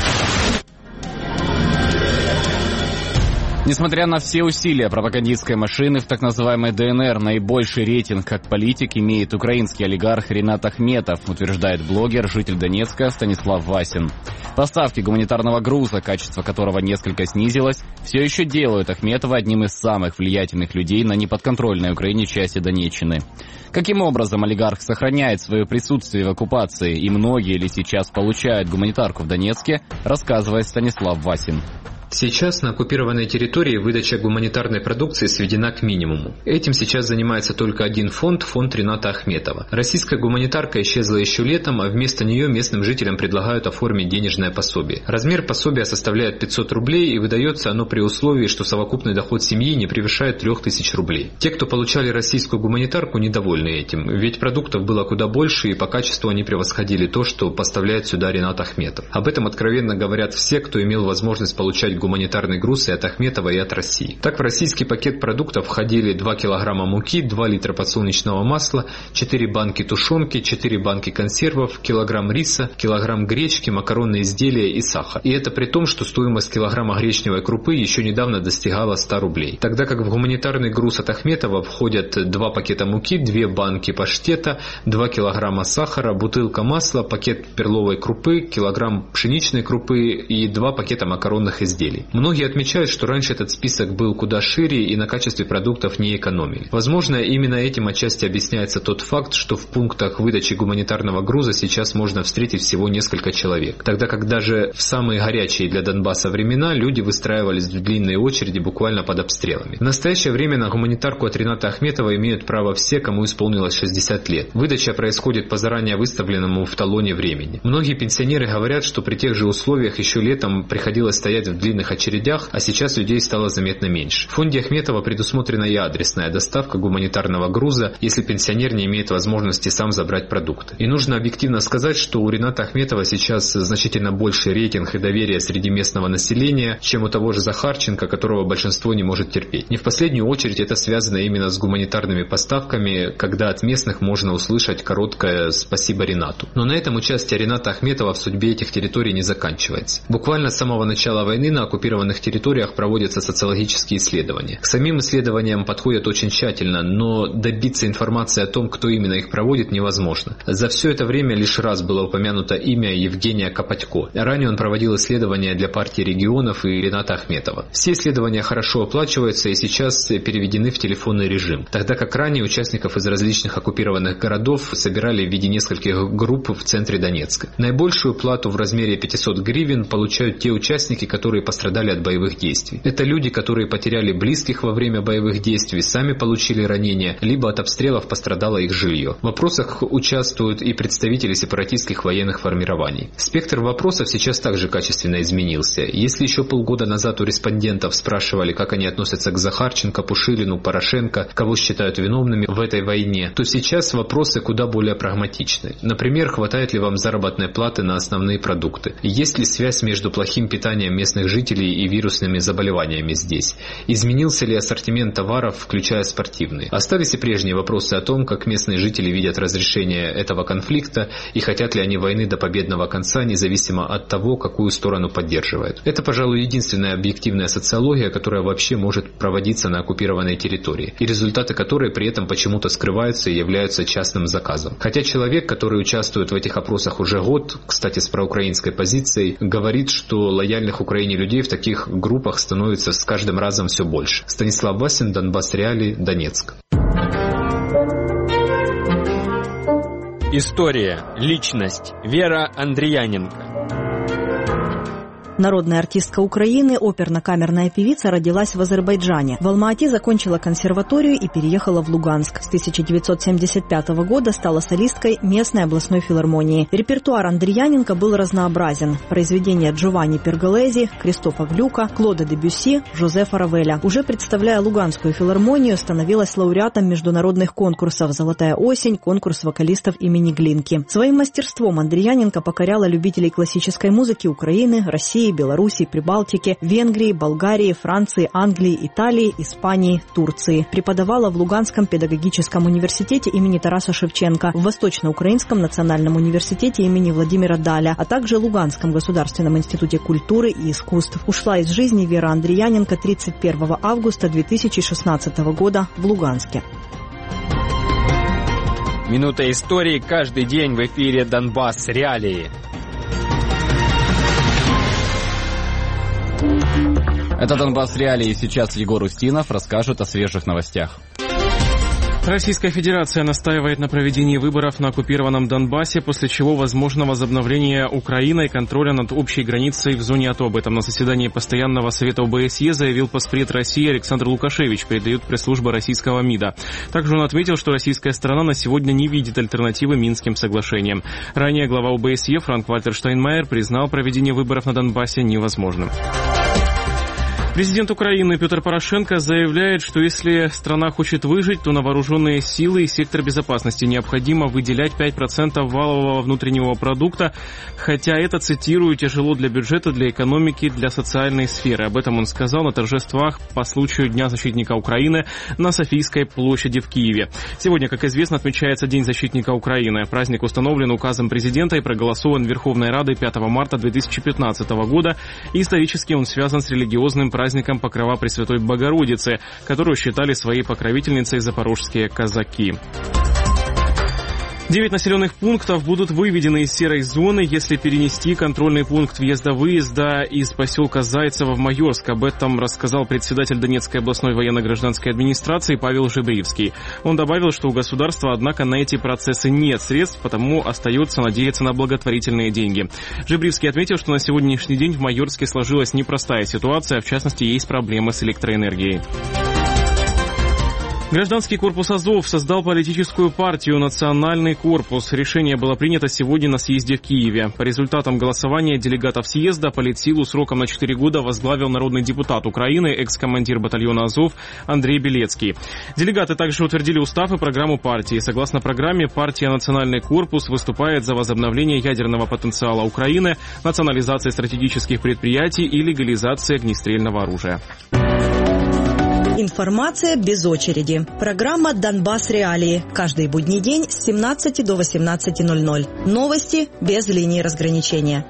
Speaker 2: Несмотря на все усилия пропагандистской машины в так называемой ДНР, наибольший рейтинг как политик имеет украинский олигарх Ринат Ахметов, утверждает блогер, житель Донецка Станислав Васин. Поставки гуманитарного груза, качество которого несколько снизилось, все еще делают Ахметова одним из самых влиятельных людей на неподконтрольной Украине части Донеччины. Каким образом олигарх сохраняет свое присутствие в оккупации и многие ли сейчас получают гуманитарку в Донецке, рассказывает Станислав Васин.
Speaker 7: Сейчас на оккупированной территории выдача гуманитарной продукции сведена к минимуму. Этим сейчас занимается только один фонд Рината Ахметова. Российская гуманитарка исчезла еще летом, а вместо нее местным жителям предлагают оформить денежное пособие. Размер пособия составляет 500 рублей, и выдается оно при условии, что совокупный доход семьи не превышает 3000 рублей. Те, кто получали российскую гуманитарку, недовольны этим, ведь продуктов было куда больше, и по качеству они превосходили то, что поставляет сюда Ринат Ахметов. Об этом откровенно говорят все, кто имел возможность получать гуманитарный груз и от Ахметова, и от России. Так, в российский пакет продуктов входили 2 килограмма муки, 2 литра подсолнечного масла, 4 банки тушенки, 4 банки консервов, килограмм риса, килограмм гречки, макаронные изделия и сахар. И это при том, что стоимость килограмма гречневой крупы еще недавно достигала 100 рублей. Тогда как в гуманитарный груз от Ахметова входят 2 пакета муки, 2 банки паштета, 2 килограмма сахара, бутылка масла, пакет перловой крупы, килограмм пшеничной крупы и 2 пакета макаронных изделий. изделий. Многие отмечают, что раньше этот список был куда шире и на качестве продуктов не экономили. Возможно, именно этим отчасти объясняется тот факт, что в пунктах выдачи гуманитарного груза сейчас можно встретить всего несколько человек, тогда как даже в самые горячие для Донбасса времена люди выстраивались в длинные очереди буквально под обстрелами. В настоящее время на гуманитарку от Рената Ахметова имеют право все, кому исполнилось 60 лет. Выдача происходит по заранее выставленному в талоне времени. Многие пенсионеры говорят, что при тех же условиях еще летом приходилось стоять в длинных очередях, а сейчас людей стало заметно меньше. В фонде Ахметова предусмотрена и адресная доставка гуманитарного груза, если пенсионер не имеет возможности сам забрать продукты. И нужно объективно сказать, что у Рената Ахметова сейчас значительно больше рейтинг и доверие среди местного населения, чем у того же Захарченко, которого большинство не может терпеть. Не в последнюю очередь это связано именно с гуманитарными поставками, когда от местных можно услышать короткое «спасибо Ренату». Но на этом участие Рената Ахметова в судьбе этих территорий не заканчивается. Буквально с самого начала войны на оккупированных территориях проводятся социологические исследования. К самим исследованиям подходят очень тщательно, но добиться информации о том, кто именно их проводит, невозможно. За все это время лишь раз было упомянуто имя Евгения Копатько. Ранее он проводил исследования для партии регионов и Рената Ахметова. Все исследования хорошо оплачиваются и сейчас переведены в телефонный режим, тогда как ранее участников из различных оккупированных городов собирали в виде нескольких групп в центре Донецка. Наибольшую плату в размере 500 гривен получают те участники, которые пострадали от боевых действий. Это люди, которые потеряли близких во время боевых действий, сами получили ранения, либо от обстрелов пострадало их жилье. В вопросах участвуют и представители сепаратистских военных формирований. Спектр вопросов сейчас также качественно изменился. Если еще полгода назад у респондентов спрашивали, как они относятся к Захарченко, Пушилину, Порошенко, кого считают виновными в этой войне, то сейчас вопросы куда более прагматичны. Например, хватает ли вам заработной платы на основные продукты? Есть ли связь между плохим питанием местных жителей и вирусными заболеваниями здесь? Изменился ли ассортимент товаров, включая спортивные? Остались и прежние вопросы о том, как местные жители видят разрешение этого конфликта и хотят ли они войны до победного конца, независимо от того, какую сторону поддерживают. Это, пожалуй, единственная объективная социология, которая вообще может проводиться на оккупированной территории, и результаты которой при этом почему-то скрываются и являются частным заказом. Хотя человек, который участвует в этих опросах уже год, кстати, с проукраинской позицией, говорит, что лояльных Украине людей в таких группах становится с каждым разом все больше. Станислав Васин, Донбасс Реалии, Донецк.
Speaker 8: История, личность. Вера Андрияненко.
Speaker 12: Народная артистка Украины, оперно-камерная певица, родилась в Азербайджане. В Алма-Ате закончила консерваторию и переехала в Луганск. С 1975 года стала солисткой местной областной филармонии. Репертуар Андрияненко был разнообразен. Произведения Джованни Перголези, Кристофа Глюка, Клода Дебюсси, Жозефа Равеля. Уже представляя Луганскую филармонию, становилась лауреатом международных конкурсов «Золотая осень», конкурс вокалистов имени Глинки. Своим мастерством Андрияненко покоряла любителей классической музыки Украины, России, Беларуси, Прибалтики, Венгрии, Болгарии, Франции, Англии, Италии, Испании, Турции. Преподавала в Луганском педагогическом университете имени Тараса Шевченко, в Восточно-Украинском национальном университете имени Владимира Даля, а также Луганском государственном институте культуры и искусств. Ушла из жизни Вера Андрияненко 31 августа 2016 года в Луганске.
Speaker 8: Минута истории каждый день в эфире «Донбасс Реалии».
Speaker 2: Это «Донбасс Реалии». Сейчас Егор Устинов расскажет о свежих новостях.
Speaker 1: Российская Федерация настаивает на проведении выборов на оккупированном Донбассе, после чего возможно возобновление Украиной контроля над общей границей в зоне АТО. Об этом на заседании Постоянного совета ОБСЕ заявил постпред России Александр Лукашевич, передает пресс-служба российского МИДа. Также он отметил, что российская сторона на сегодня не видит альтернативы Минским соглашениям. Ранее глава ОБСЕ Франк-Вальтер Штайнмайер признал проведение выборов на Донбассе невозможным. Президент Украины Петр Порошенко заявляет, что если страна хочет выжить, то на вооруженные силы и сектор безопасности необходимо выделять 5% валового внутреннего продукта, хотя это, цитирую, тяжело для бюджета, для экономики, для социальной сферы. Об этом он сказал на торжествах по случаю Дня защитника Украины на Софийской площади в Киеве. Сегодня, как известно, отмечается День защитника Украины. Праздник установлен указом президента и проголосован Верховной Радой 5 марта 2015 года. И исторически он связан с религиозным праздником Покрова Пресвятой Богородицы, которую считали своей покровительницей запорожские казаки. 9 населенных пунктов будут выведены из серой зоны, если перенести контрольный пункт въезда-выезда из поселка Зайцево в Майорск. Об этом рассказал председатель Донецкой областной военно-гражданской администрации Павел Жебривский. Он добавил, что у государства, однако, на эти процессы нет средств, потому остается надеяться на благотворительные деньги. Жебривский отметил, что на сегодняшний день в Майорске сложилась непростая ситуация, в частности, есть проблемы с электроэнергией. Гражданский корпус Азов создал политическую партию «Национальный корпус». Решение было принято сегодня на съезде в Киеве. По результатам голосования делегатов съезда политсилу сроком на 4 года возглавил народный депутат Украины, экс-командир батальона Азов Андрей Белецкий. Делегаты также утвердили устав и программу партии. Согласно программе, партия «Национальный корпус» выступает за возобновление ядерного потенциала Украины, национализации стратегических предприятий и легализации огнестрельного оружия.
Speaker 12: Информация без очереди. Программа «Донбасс Реалии». Каждый будний день с 17 до 18:00. Новости без линии разграничения.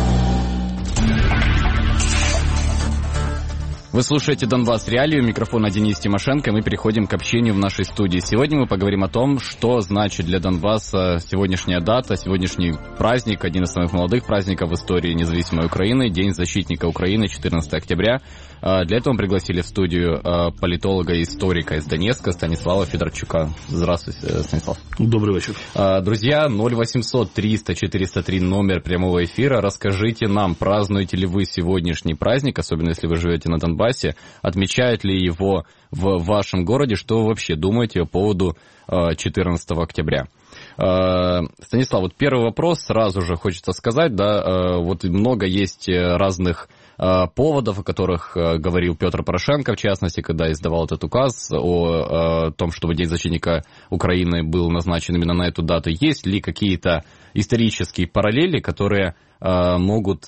Speaker 2: Вы слушаете «Донбасс Реалию», микрофон Денис Тимошенко, мы переходим к общению в нашей студии. Сегодня мы поговорим о том, что значит для Донбасса сегодняшняя дата, сегодняшний праздник, один из самых молодых праздников в истории независимой Украины, День защитника Украины, 14 октября. Для этого мы пригласили в студию политолога и историка из Донецка Станислава Федорчука. Здравствуйте, Станислав.
Speaker 9: Добрый вечер.
Speaker 2: Друзья, 0800 300 403 номер прямого эфира. Расскажите нам, празднуете ли вы сегодняшний праздник, особенно если вы живете на Донбассе, отмечают ли его в вашем городе, что вы вообще думаете по поводу 14 октября? Станислав, вот первый вопрос сразу же хочется сказать, да, вот много есть разных поводов, о которых говорил Петр Порошенко, в частности, когда издавал этот указ о том, чтобы День защитника Украины был назначен именно на эту дату. Есть ли какие-то исторические параллели, которые можно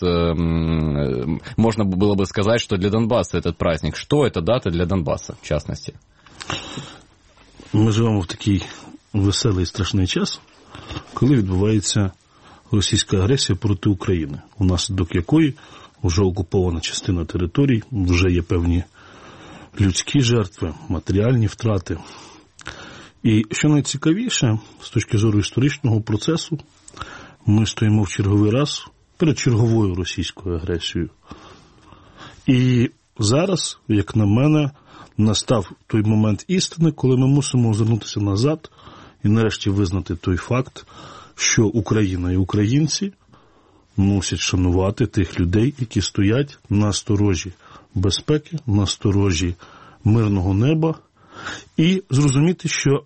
Speaker 2: было бы сказать, что для Донбасса этот праздник? Что это дата для Донбасса, в частности?
Speaker 9: Ми живемо в такий веселий і страшний час, коли відбувається російська агресія проти України, унаслідок якої вже окупована частина територій, вже є певні людські жертви, матеріальні втрати. І що найцікавіше, з точки зору історичного процесу, ми стоїмо в черговий раз перед черговою російською агресією. І зараз, як на мене, настав той момент істини, коли ми мусимо озирнутися назад і нарешті визнати той факт, що Україна і українці мусять шанувати тих людей, які стоять на сторожі безпеки, на сторожі мирного неба, і зрозуміти, що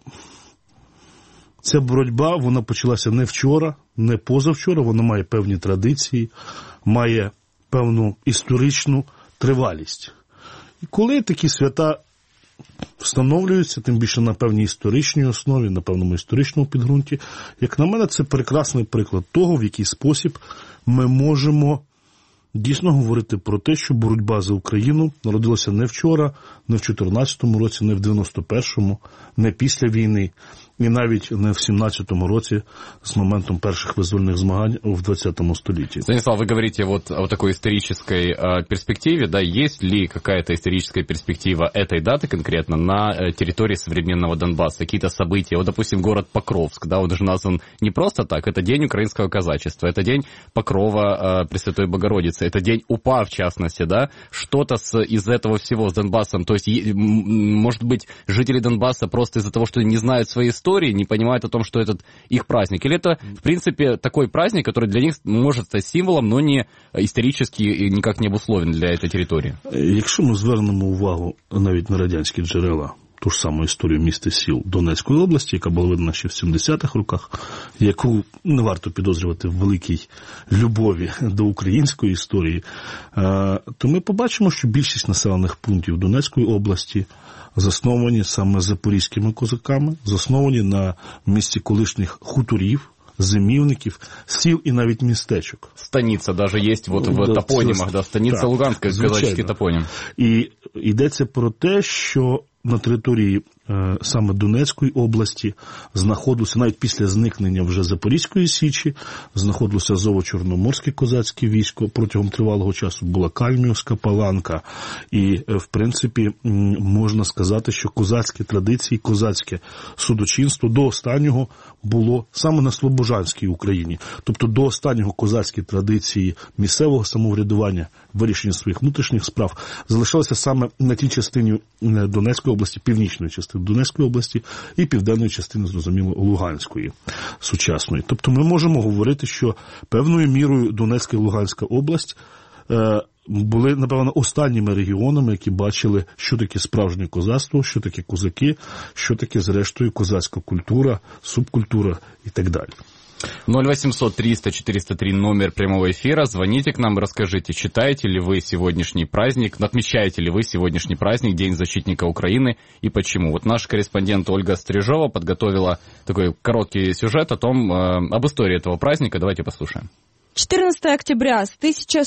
Speaker 9: ця боротьба, вона почалася не вчора, не позавчора, вона має певні традиції, має певну історичну тривалість. І коли такі свята встановлюються, тим більше на певній історичній основі, на певному історичному підґрунті, як на мене, це прекрасний приклад того, в який спосіб ми можемо дійсно говорити про те, що боротьба за Україну народилася не вчора, не в 14-му році, не в 91-му, не після війни, і навіть не в 17-му році с моментом первых вызвольных змагань в 20 столетии.
Speaker 2: Станислав, вы говорите вот о такой исторической перспективе, да, есть ли какая-то историческая перспектива этой даты конкретно на территории современного Донбасса, какие-то события, вот, допустим, город Покровск, да, он же назван не просто так, это День украинского казачества, это День Покрова Пресвятой Богородицы, это День УПА, в частности, да, что-то из этого всего с Донбассом, то есть, может быть, жители Донбасса просто из-за того, что не знают своей истории, не понимают о том, что этот их праздник? Или это, в принципе, такой праздник, который для них может стать символом, но не исторически никак не обусловлен для этой территории?
Speaker 9: Якщо ми звернемо увагу навіть на радянські джерела, ту ж саму історію міста сіл Донецької області, яка була видана ще в 70-х роках, яку не варто підозрювати в великій любові до української історії, то ми побачимо, що більшість населених пунктів Донецької області засновані саме запорізькими козаками, засновані на місці колишніх хуторів, зимівників, сіл і навіть містечок.
Speaker 2: Станиця даже є вот в топонімах, да, Станиця Луганська, казачний топонім.
Speaker 9: І йдеться про те, що на території саме Донецької області знаходилося, навіть після зникнення вже Запорізької Січі, знаходилося Азово-Чорноморське козацьке військо, протягом тривалого часу була Кальмівська паланка, і, в принципі, можна сказати, що козацькі традиції, козацьке судочинство до останнього було саме на Слобожанській Україні. Тобто до останнього козацькі традиції місцевого самоврядування, вирішення своїх внутрішніх справ залишалися саме на тій частині Донецької області, північної частини Донецької області і південної частини, зрозуміло, Луганської сучасної. Тобто ми можемо говорити, що певною мірою Донецька і Луганська область були, напевно, останніми регіонами, які бачили, що таке справжнє козацтво, що таке козаки, що таке, зрештою, козацька культура, субкультура і так далі.
Speaker 2: 0800 300 403 номер прямого эфира. Звоните к нам, расскажите, считаете ли вы сегодняшний праздник, отмечаете ли вы сегодняшний праздник, День защитника Украины, и почему. Вот наш корреспондент Ольга Стрижова подготовила такой короткий сюжет об истории этого праздника. Давайте послушаем.
Speaker 20: 14 октября с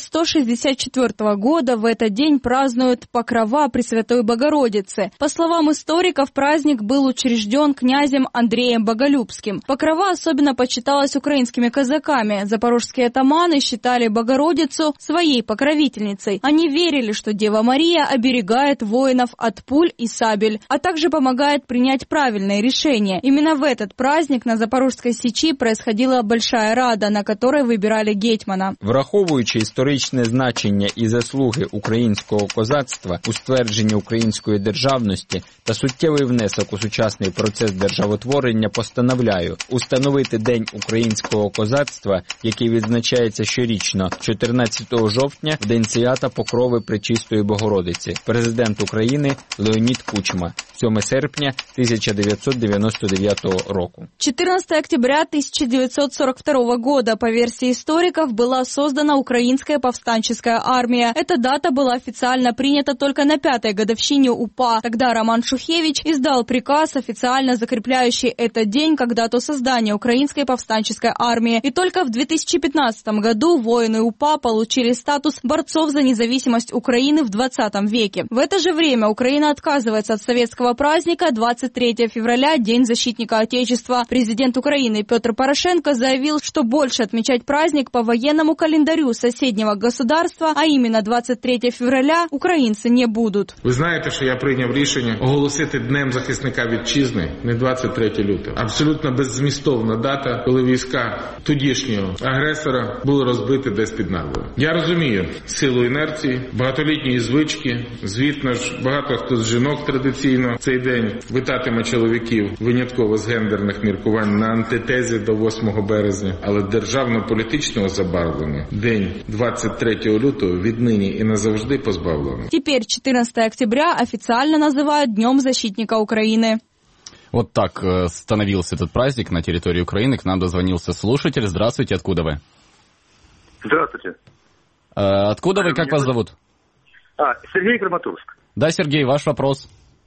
Speaker 20: 1164 года в этот день празднуют Покрова Пресвятой Богородицы. По словам историков, праздник был учрежден князем Андреем Боголюбским. Покрова особенно почиталась украинскими казаками. Запорожские атаманы считали Богородицу своей покровительницей. Они верили, что Дева Мария оберегает воинов от пуль и сабель, а также помогает принять правильные решения. Именно в этот праздник на Запорожской Сечи происходила Большая Рада, на которой выбирали гетьмана.
Speaker 8: Враховуючи історичне значення і заслуги українського козацтва у ствердженні української державності та суттєвий внесок у сучасний процес державотворення, постановляю установити День українського козацтва, який відзначається щорічно 14 жовтня в День свята Покрови Пречистої Богородиці. Президент України Леонід Кучма. 7 серпня 1999 року.
Speaker 20: 14 октября 1942 года, по версии историков, была создана Украинская повстанческая армия. Эта дата была официально принята только на 5-й годовщине УПА. Тогда Роман Шухевич издал приказ, официально закрепляющий этот день как дату создания Украинской повстанческой армии. И только в 2015 году воины УПА получили статус борцов за независимость Украины в 20 веке. В это же время Украина отказывается от советского праздника 23 февраля, День защитника Отечества. Президент Украины Петр Порошенко заявил, что больше отмечать праздник по военному календарю соседнего государства, а именно 23 февраля, українці не будуть.
Speaker 10: Ви знаєте, що я прийняв рішення оголосити Днем захисника вітчизни не 23 лютого. Абсолютно беззмістовна дата, коли війська тодішнього агресора були розбиті десь під Нарвою. Я розумію силу інерції, багатолітньої звички, звісно ж, багато хто з жінок традиційно цей день вітатиме чоловіків винятково з гендерних міркувань на антитезі до 8 березня, але державно-політичного забарвлення день 23 лютого віднині і назавжди позбавлено.
Speaker 20: Теперь 14 октября официально называют Днем защитника Украины.
Speaker 2: Вот так становился этот праздник на территории Украины. К нам дозвонился слушатель. Здравствуйте, откуда вы?
Speaker 11: Здравствуйте.
Speaker 2: Откуда вы, как вас зовут?
Speaker 11: Сергей, Краматорск.
Speaker 2: Да, Сергей, ваш вопрос.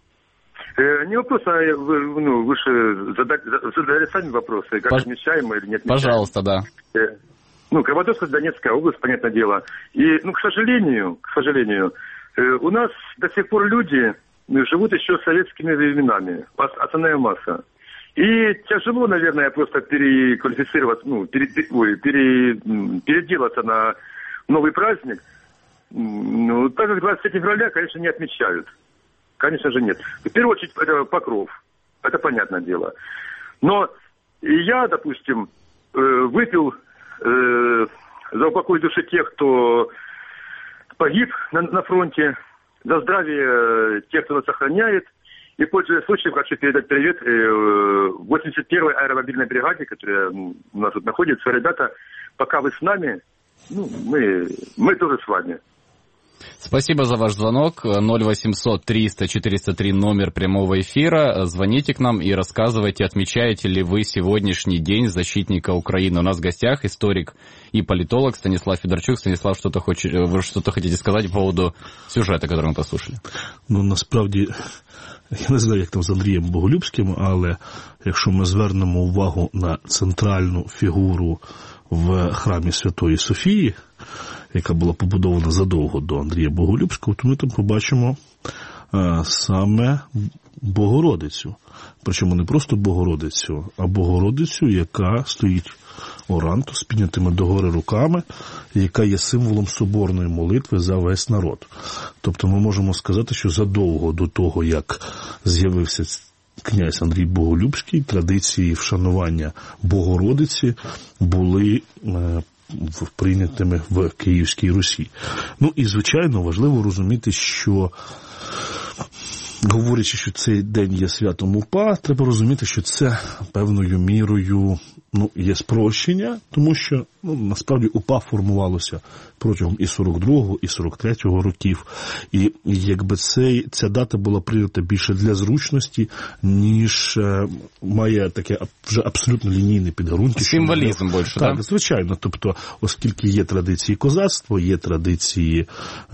Speaker 11: Не вопрос, а вы же задали сами вопросы, как отмечаем или не отмечаем.
Speaker 2: Пожалуйста, да.
Speaker 11: Краматорск, Донецкая область, понятное дело. И, к сожалению, у нас до сих пор люди живут еще советскими временами, основная масса. И тяжело, наверное, просто переквалифицироваться, переделаться на новый праздник. Так как 23 февраля, конечно, не отмечают. Конечно же, нет. В первую очередь, это Покров. Это понятное дело. Но я, допустим, выпил за упокой души тех, кто погиб на фронте, за здравие тех, кто нас охраняет. И, пользуясь случаем, хочу передать привет 81-й аэромобильной бригаде, которая у нас тут находится. Ребята, пока вы с нами, мы тоже с вами.
Speaker 2: Спасибо за ваш звонок. 0800 300 403 номер прямого эфира. Звоните к нам и рассказывайте, отмечаете ли вы сегодняшний День защитника Украины. У нас в гостях историк и политолог Станислав Федорчук. Станислав, вы что-то хотите сказать по поводу сюжета, который мы послушали?
Speaker 9: Насправді, я не знаю, як там з Андрієм Боголюбським, але якщо ми звернемо увагу на центральну фігуру в храмі Святої Софії, яка була побудована задовго до Андрія Боголюбського, то ми там побачимо саме Богородицю. Причому не просто Богородицю, а Богородицю, яка стоїть оранто з піднятими догори руками, яка є символом соборної молитви за весь народ. Тобто ми можемо сказати, що задовго до того, як з'явився князь Андрій Боголюбський, традиції вшанування Богородиці були прийнятими в Київській Русі. Ну і, звичайно, важливо розуміти, що говорячи, що цей день є святом УПА, треба розуміти, що це певною мірою є спрощення, тому що насправді УПА формувалося протягом і 42-го, і 43-го років. І якби ця дата була прийнята більше для зручності, ніж має таке вже абсолютно лінійне підґрунтя.
Speaker 2: Символізм більше, так?
Speaker 9: Так, звичайно. Тобто, оскільки є традиції козацтва, є традиції,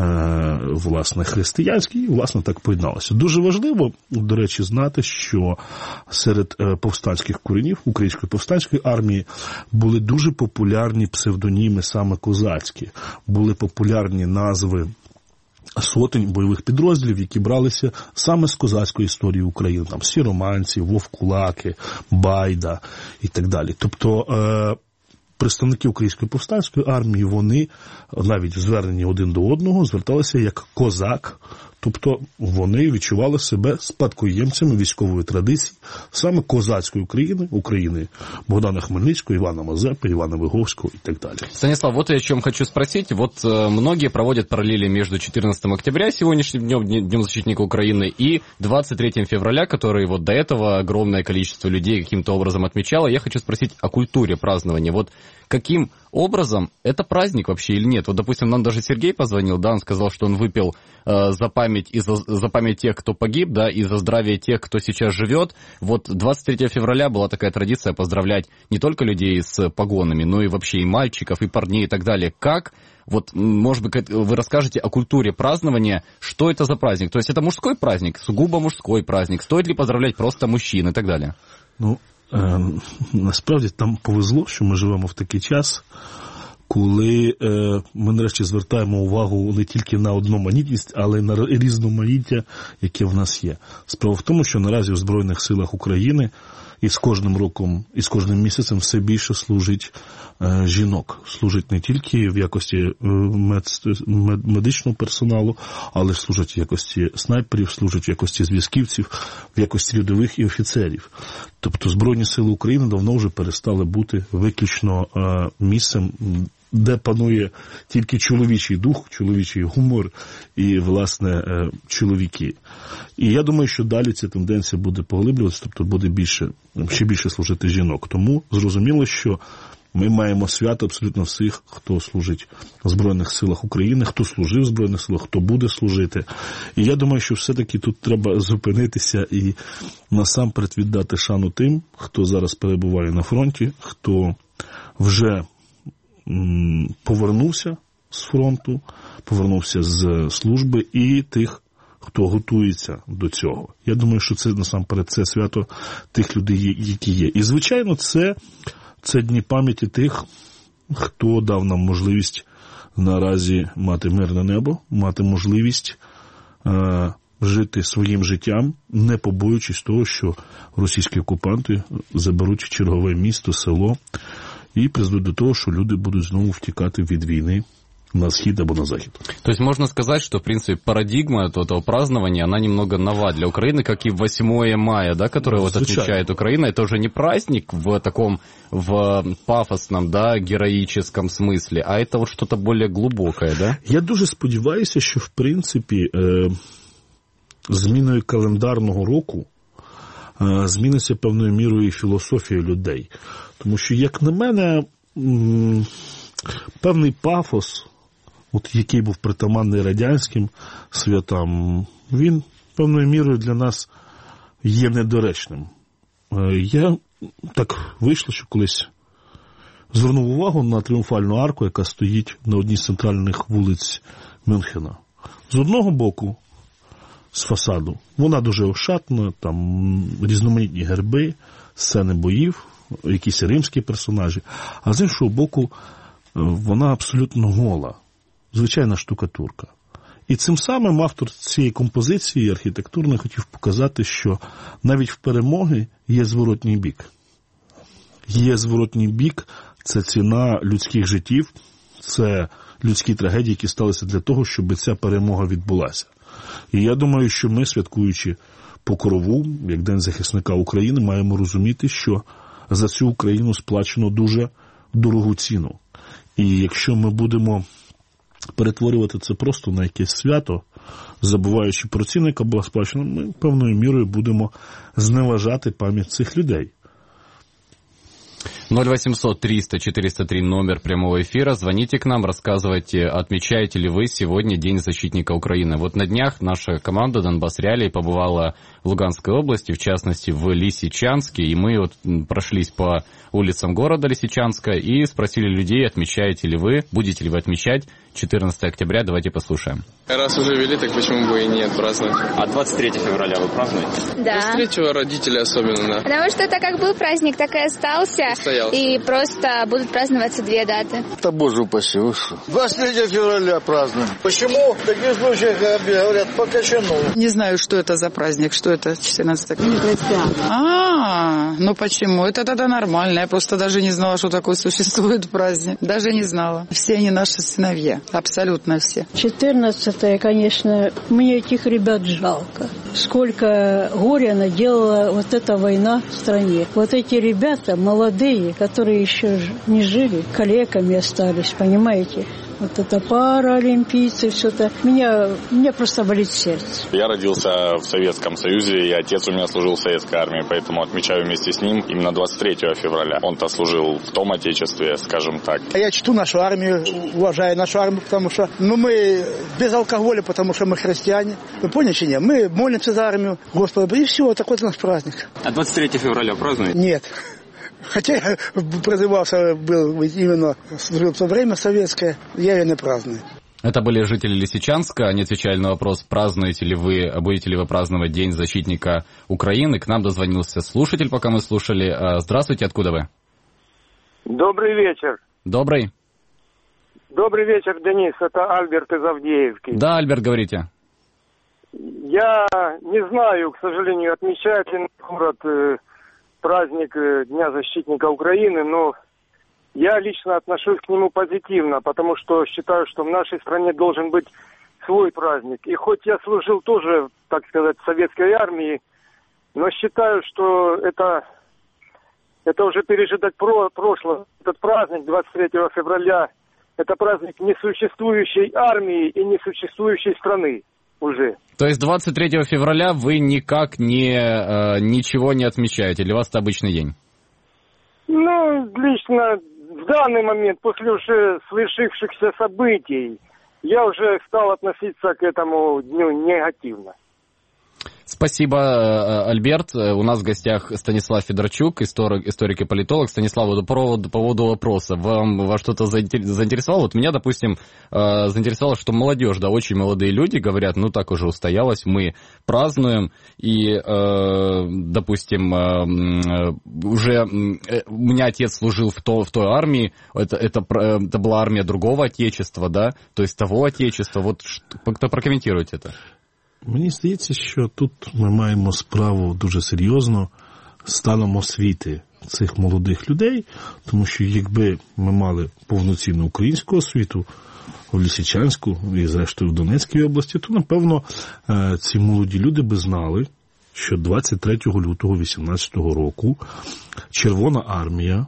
Speaker 9: власне, християнські, власне, так поєдналося. Дуже важливо, до речі, знати, що серед повстанських коренів української повстанської армії були дуже популярні псевдоніми саме козацькі. Були популярні назви сотень бойових підрозділів, які бралися саме з козацької історії України. Там сіроманці, вовкулаки, байда і так далі. Тобто представники української повстанської армії, вони навіть в зверненні один до одного зверталися як козак. Тобто вони відчували себе спадкоємцями військової традиції саме козацької України Богдана Хмельницкого, Ивана Мазепы, Ивана Выговского и так далее.
Speaker 2: Станислав, вот я о чем хочу спросить. Вот многие проводят параллели между 14 октября, сегодняшним Днем защитника Украины, и 23 февраля, который вот до этого огромное количество людей каким-то образом отмечало. Я хочу спросить о культуре празднования. Вот каким образом это праздник вообще или нет? Вот, допустим, нам даже Сергей позвонил, да, он сказал, что он выпил за память и за память тех, кто погиб, да, и за здравие тех, кто сейчас живет. Вот 23 февраля была такая традиция поздравлять не только людей с погонами, но и вообще и мальчиков, и парней, и так далее. Как, вот, может быть, вы расскажете о культуре празднования, что это за праздник? То есть это мужской праздник, сугубо мужской праздник? Стоит ли поздравлять просто мужчин и так далее?
Speaker 9: Ну, насправді там повезло, що ми живемо в такий час, коли ми нарешті звертаємо увагу не тільки на одноманітність, але й на різноманіття, яке в нас є. Справа в тому, що наразі в Збройних силах України і з кожним роком, і з кожним місяцем все більше служить жінок. Служить не тільки в якості медичного персоналу, але служать в якості снайперів, служать в якості зв'язківців, в якості рядових і офіцерів. Тобто Збройні сили України давно вже перестали бути виключно місцем, де панує тільки чоловічий дух, чоловічий гумор і, власне, чоловіки. І я думаю, що далі ця тенденція буде поглиблюватися, тобто буде ще більше служити жінок. Тому зрозуміло, що ми маємо свято абсолютно всіх, хто служить в Збройних силах України, хто служив в Збройних силах, хто буде служити. І я думаю, що все-таки тут треба зупинитися і насамперед віддати шану тим, хто зараз перебуває на фронті, хто вже повернувся з фронту, повернувся з служби, і тих, хто готується до цього. Я думаю, що це насамперед це свято тих людей, які є. І, звичайно, це дні пам'яті тих, хто дав нам можливість наразі мати мирне небо, мати можливість жити своїм життям, не побоюючись того, що російські окупанти заберуть чергове місто, село, и призведут до того, что люди будут снова втекать від війни на схід або на захід.
Speaker 2: То есть можно сказать, что, в принципе, парадигма этого празднования, она немного нова для Украины, как и 8 мая, да, которое вот отмечает Украина. Это уже не праздник в таком, в пафосном, да, героическом смысле, а это вот что-то более глубокое, да?
Speaker 9: Я дуже сподіваюся, що, в принципі, зміною календарного року зміниться певною мірою і філософія людей. Тому що, як на мене, певний пафос, от який був притаманний радянським святам, він певною мірою для нас є недоречним. Я так вийшло, що колись звернув увагу на тріумфальну арку, яка стоїть на одній з центральних вулиць Мюнхена. З одного боку, з фасаду, вона дуже ошатна, там різноманітні герби, сцени боїв, якісь римські персонажі, а з іншого боку, вона абсолютно гола, звичайна штукатурка. І цим самим автор цієї композиції архітектурно хотів показати, що навіть в перемоги є зворотній бік. Є зворотній бік – це ціна людських життів, це людські трагедії, які сталися для того, щоб ця перемога відбулася. І я думаю, що ми, святкуючи Покрову, як День захисника України, маємо розуміти, що за цю Україну сплачено дуже дорогу ціну. І якщо ми будемо перетворювати це просто на якесь свято, забуваючи про ціну, яка була сплачена, ми певною мірою будемо зневажати пам'ять цих людей.
Speaker 2: 0800 300 403 номер прямого эфира. Звоните к нам, рассказывайте, отмечаете ли вы сегодня День защитника Украины. Вот на днях наша команда «Донбасс Реалии» побывала в Луганской области, в частности в Лисичанске, и мы вот прошлись по улицам города Лисичанска и спросили людей, отмечаете ли вы, будете ли вы отмечать 14 октября. Давайте послушаем.
Speaker 13: Раз уже вели, так почему бы и нет праздновать?
Speaker 2: А 23 февраля вы празднуете?
Speaker 13: Да. 23-го родители особенно, да.
Speaker 14: Потому что это как был праздник, так и остался. И просто будут праздноваться две даты.
Speaker 15: Это боже упаси, вы что? 23 февраля празднуем. Почему? В таких случаях говорят, по кочану.
Speaker 24: Не знаю, что это за праздник, что это 14 октября. Ну почему? Это тогда нормально. Я просто даже не знала, что такое существует праздник. Даже не знала. Все они наши сыновья. Абсолютно все.
Speaker 25: 14-е, конечно, мне этих ребят жалко. Сколько горя наделала вот эта война в стране. Вот эти ребята молодые, которые еще не жили, калеками остались, понимаете? Вот это паралимпийцы, все это. Мне просто болит сердце.
Speaker 26: Я родился в Советском Союзе, и отец у меня служил в Советской армии, поэтому отмечаю вместе с ним именно 23 февраля. Он-то служил в том отечестве, скажем так.
Speaker 27: Я чту нашу армию, уважаю нашу армию, потому что мы без алкоголя, потому что мы христиане. Вы поняли, нет? Мы молимся за армию, Господа, и все, такой наш праздник.
Speaker 2: А 23 февраля празднуете?
Speaker 27: Нет. Хотя я призывался, был именно в то время советское, я ее не праздную.
Speaker 2: Это были жители Лисичанска. Они отвечали на вопрос, празднуете ли вы, будете ли вы праздновать День защитника Украины. К нам дозвонился слушатель, пока мы слушали. Здравствуйте, откуда вы?
Speaker 28: Добрый вечер.
Speaker 2: Добрый.
Speaker 28: Добрый вечер, Денис. Это Альберт из Авдеевки.
Speaker 2: Да, Альберт, говорите.
Speaker 28: Я не знаю, к сожалению, отмечает ли город праздник Дня защитника Украины, но я лично отношусь к нему позитивно, потому что считаю, что в нашей стране должен быть свой праздник. И хоть я служил тоже, так сказать, в советской армии, но считаю, что это уже пережиток прошлого. Этот праздник 23 февраля, это праздник несуществующей армии и несуществующей страны уже.
Speaker 2: То есть 23 февраля вы никак ничего не отмечаете? Или у вас это обычный день?
Speaker 28: Ну, лично в данный момент, после уже свершившихся событий, я уже стал относиться к этому дню негативно.
Speaker 2: Спасибо, Альберт. У нас в гостях Станислав Федорчук, историк и политолог. Станислав, по поводу вопроса. Вас что-то заинтересовало? Вот меня, допустим, заинтересовало, что молодежь, да, очень молодые люди говорят, ну так уже устоялось, мы празднуем. И, допустим, уже у меня отец служил в той армии, это была армия другого отечества, да, то есть того отечества. Вот кто прокомментирует это?
Speaker 9: Мені здається, що тут ми маємо справу дуже серйозно з станом освіти цих молодих людей, тому що якби ми мали повноцінну українську освіту в Лисичанську і зрештою в Донецькій області, то, напевно, ці молоді люди би знали, що 23 лютого 2018 року Червона армія,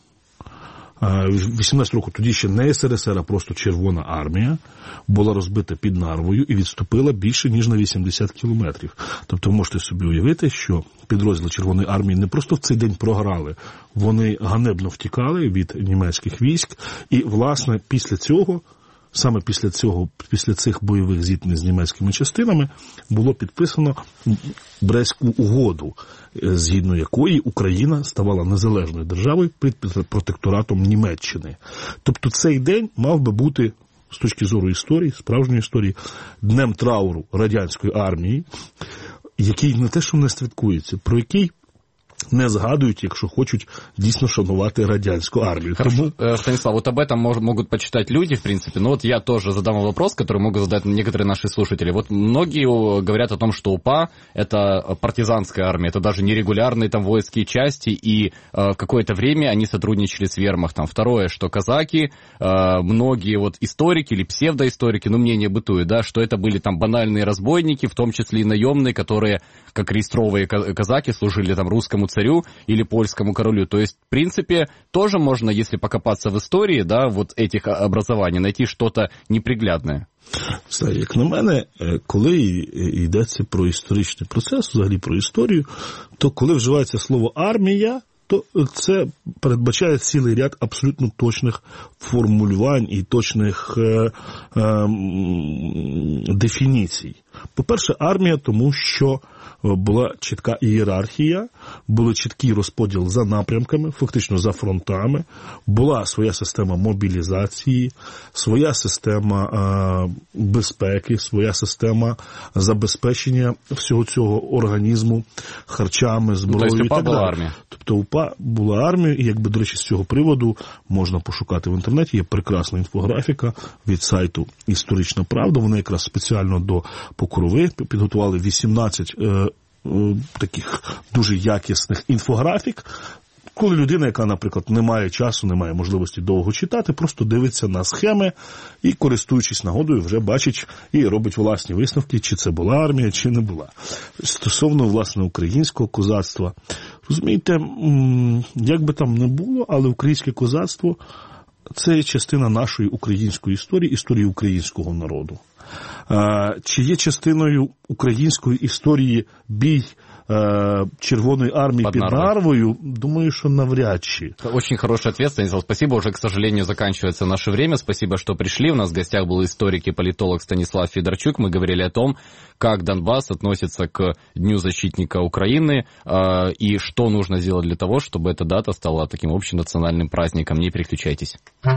Speaker 9: 18 років, тоді ще не СРСР, а просто Червона армія, була розбита під Нарвою і відступила більше, ніж на 80 кілометрів. Тобто ви можете собі уявити, що підрозділи Червоної армії не просто в цей день програли, вони ганебно втікали від німецьких військ, і, власне, саме після цих бойових зіткнень з німецькими частинами було підписано Брестську угоду, згідно якої Україна ставала незалежною державою під протекторатом Німеччини. Тобто цей день мав би бути, з точки зору історії, справжньої історії, днем трауру радянської армії, який не те, що не святкується, про який не згадують, якщо хочуть дійсно шанувати радянську армию.
Speaker 2: Хорошо, Станислав, вот об этом могут почитать люди, в принципе, но вот я тоже задам вопрос, который могут задать некоторые наши слушатели. Вот многие говорят о том, что УПА — это партизанская армия, это даже нерегулярные там воинские части, и какое-то время они сотрудничали с вермахтом. Второе, что казаки, многие вот историки или псевдоисторики, ну, мнение бытует, да, что это были там банальные разбойники, в том числе и наемные, которые, как реестровые казаки, служили там русскому царю или польскому королю. То есть, в принципе, тоже можно, если покопаться в истории, да, вот этих образований, найти что-то неприглядное.
Speaker 9: Як на мене, коли йдеться про історичний процес, взагалі про історію, то коли вживається слово «армія», то це передбачає цілий ряд абсолютно точних формулювань і точних дефініцій. По-перше, армія, тому що була чітка ієрархія, був чіткий розподіл за напрямками, фактично за фронтами, була своя система мобілізації, своя система безпеки, своя система забезпечення всього цього організму харчами, зброєю і так далі. Тобто УПА була армією, і якби, до речі, з цього приводу можна пошукати в інтернеті, є прекрасна інфографіка від сайту «Історична правда», вони якраз спеціально до Покрови підготували 18 таких дуже якісних інфографік, коли людина, яка, наприклад, не має часу, не має можливості довго читати, просто дивиться на схеми і, користуючись нагодою, вже бачить і робить власні висновки, чи це була армія, чи не була. Стосовно, власне, українського козацтва, розумієте, як би там не було, але українське козацтво – це є частина нашої української історії, історії українського народу. Чи є частиною української історії бій Червоной армии под Нарвою, думаю, что навряд чи.
Speaker 2: Очень хороший ответ, Станислав. Спасибо. Уже, к сожалению, заканчивается наше время. Спасибо, что пришли. У нас в гостях был историк и политолог Станислав Федорчук. Мы говорили о том, как Донбасс относится к Дню защитника Украины и что нужно сделать для того, чтобы эта дата стала таким общенациональным праздником. Не переключайтесь.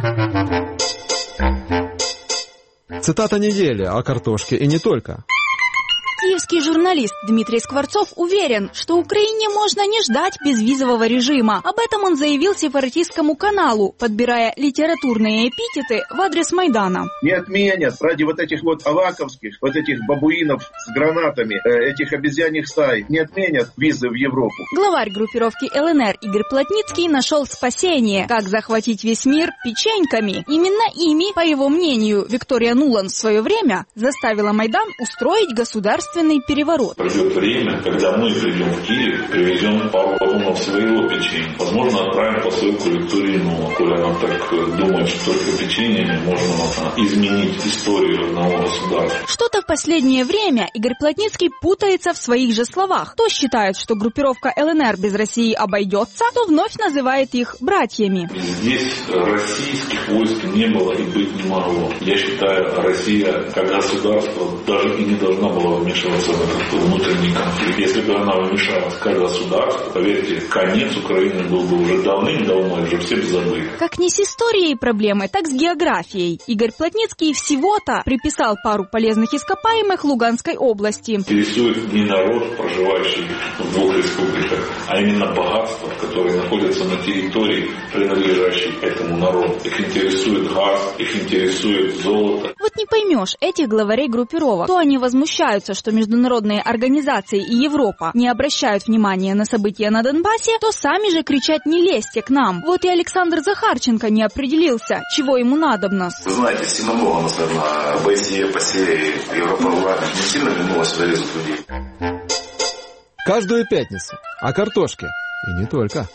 Speaker 3: Цитата недели о картошке и не только.
Speaker 20: Киевский журналист Дмитрий Скворцов уверен, что Украине можно не ждать безвизового режима. Об этом он заявил сепаратистскому каналу, подбирая литературные эпитеты в адрес Майдана.
Speaker 4: Не отменят ради вот этих вот аваковских, вот этих бабуинов с гранатами, этих обезьяньих стай, не отменят визы в Европу.
Speaker 20: Главарь группировки ЛНР Игорь Плотницкий нашел спасение. Как захватить весь мир печеньками. Именно ими, по его мнению, Виктория Нуланд в свое время заставила Майдан устроить государственный переворот.
Speaker 16: Придет время, когда мы придем в Киев, привезем пару вагонов своего печенья. Возможно, отправим посылку Виктории Нуланд, коли она так думает, что только печеньями можно изменить историю одного государства.
Speaker 20: Что-то в последнее время Игорь Плотницкий путается в своих же словах. То считает, что группировка ЛНР без России обойдется, то вновь называет их братьями.
Speaker 16: Здесь российских войск не было и быть не могло. Я считаю, Россия как государство даже и не должна была вмешиваться в этот внутренний конфликт. Если бы она вмешалась как государство, поверьте, конец Украины был бы уже давным-давно, уже все бы забыли.
Speaker 20: Как не с историей проблемы, так с географией. Игорь Плотницкий всего-то приписал пару полезных ископаемых Луганской области.
Speaker 16: Интересует не народ, проживающий в двух республиках, а именно богатство, которое находится на территории, принадлежащей этому народу. Их интересует газ, их интересует золото.
Speaker 20: Вот не поймешь этих главарей группировок. То они возмущаются, что международные организации и Европа не обращают внимания на события на Донбассе, то сами же кричат: не лезьте к нам. Вот и Александр Захарченко не определился, чего ему надобно.
Speaker 17: Вы знаете, сильно много нас на ОБСЕ, по Сирии, Европа не сильно вернулась, сюда лезут людей.
Speaker 3: Каждую пятницу о картошке. И не только.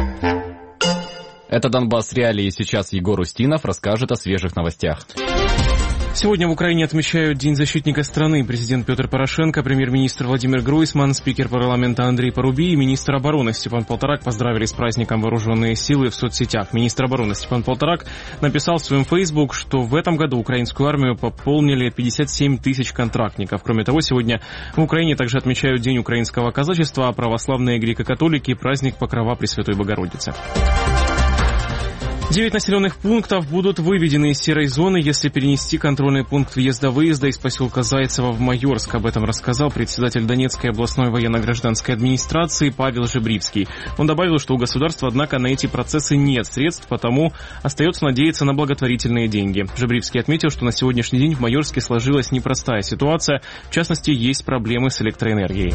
Speaker 2: Это Донбасс Реалии. Сейчас Егор Устинов расскажет о свежих новостях.
Speaker 1: Сегодня в Украине отмечают День защитника страны. Президент Петр Порошенко, премьер-министр Владимир Гройсман, спикер парламента Андрей Парубий и министр обороны Степан Полторак поздравили с праздником вооруженные силы в соцсетях. Министр обороны Степан Полторак написал в своем Facebook, что в этом году украинскую армию пополнили 57 тысяч контрактников. Кроме того, сегодня в Украине также отмечают День украинского казачества, а православные греко-католики – праздник Покрова Пресвятой Богородицы. 9 населенных пунктов будут выведены из серой зоны, если перенести контрольный пункт въезда-выезда из поселка Зайцево в Майорск. Об этом рассказал председатель Донецкой областной военно-гражданской администрации Павел Жебривский. Он добавил, что у государства, однако, на эти процессы нет средств, потому остается надеяться на благотворительные деньги. Жебривский отметил, что на сегодняшний день в Майорске сложилась непростая ситуация. В частности, есть проблемы с электроэнергией.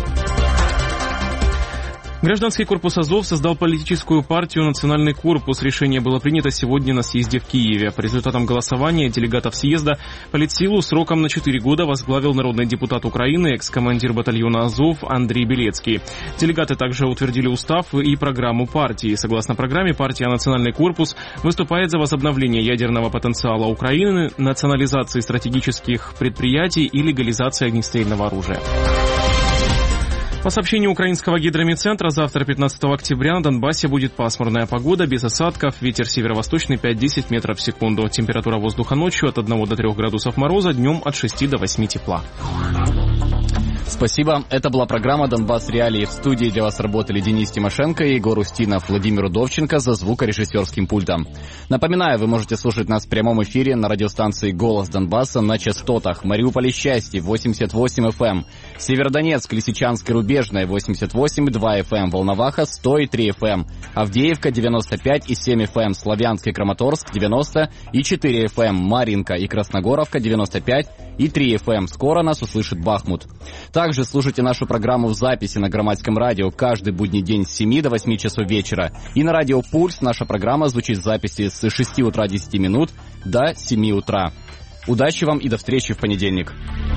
Speaker 1: Гражданский корпус Азов создал политическую партию «Национальный корпус». Решение было принято сегодня на съезде в Киеве. По результатам голосования делегатов съезда политсилу сроком на 4 года возглавил народный депутат Украины, экс-командир батальона Азов Андрей Белецкий. Делегаты также утвердили устав и программу партии. Согласно программе, партия «Национальный корпус» выступает за возобновление ядерного потенциала Украины, национализации стратегических предприятий и легализации огнестрельного оружия. По сообщению украинского гидромедцентра, завтра, 15 октября, на Донбассе будет пасмурная погода, без осадков, ветер северо-восточный 5-10 метров в секунду. Температура воздуха ночью от 1 до 3 градусов мороза, днем от 6 до 8 тепла.
Speaker 2: Спасибо. Это была программа «Донбасс Реалии». В студии для вас работали Денис Тимошенко и Егор Устинов, Владимир Удовченко за звукорежиссерским пультом. Напоминаю, вы можете слушать нас в прямом эфире на радиостанции «Голос Донбасса» на частотах Мариуполь Счастье 88 FM, Северодонецк, Лисичанск и Рубежная 88,2 FM, Волноваха 100,3 FM, Авдеевка 95,7 FM, Славянск и Краматорск 90,4 FM, Маринка и Красногоровка 95,3 FM. Скоро нас услышит Бахмут. Также слушайте нашу программу в записи на Громадском радио каждый будний день с 7 до 8 часов вечера. И на радио «Пульс» наша программа звучит в записи с 6 утра 10 минут до 7 утра. Удачи вам и до встречи в понедельник.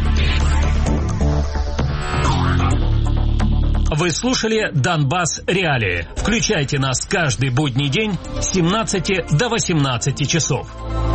Speaker 5: Вы слушали «Донбасс Реалии». Включайте нас каждый будний день с 17 до 18 часов.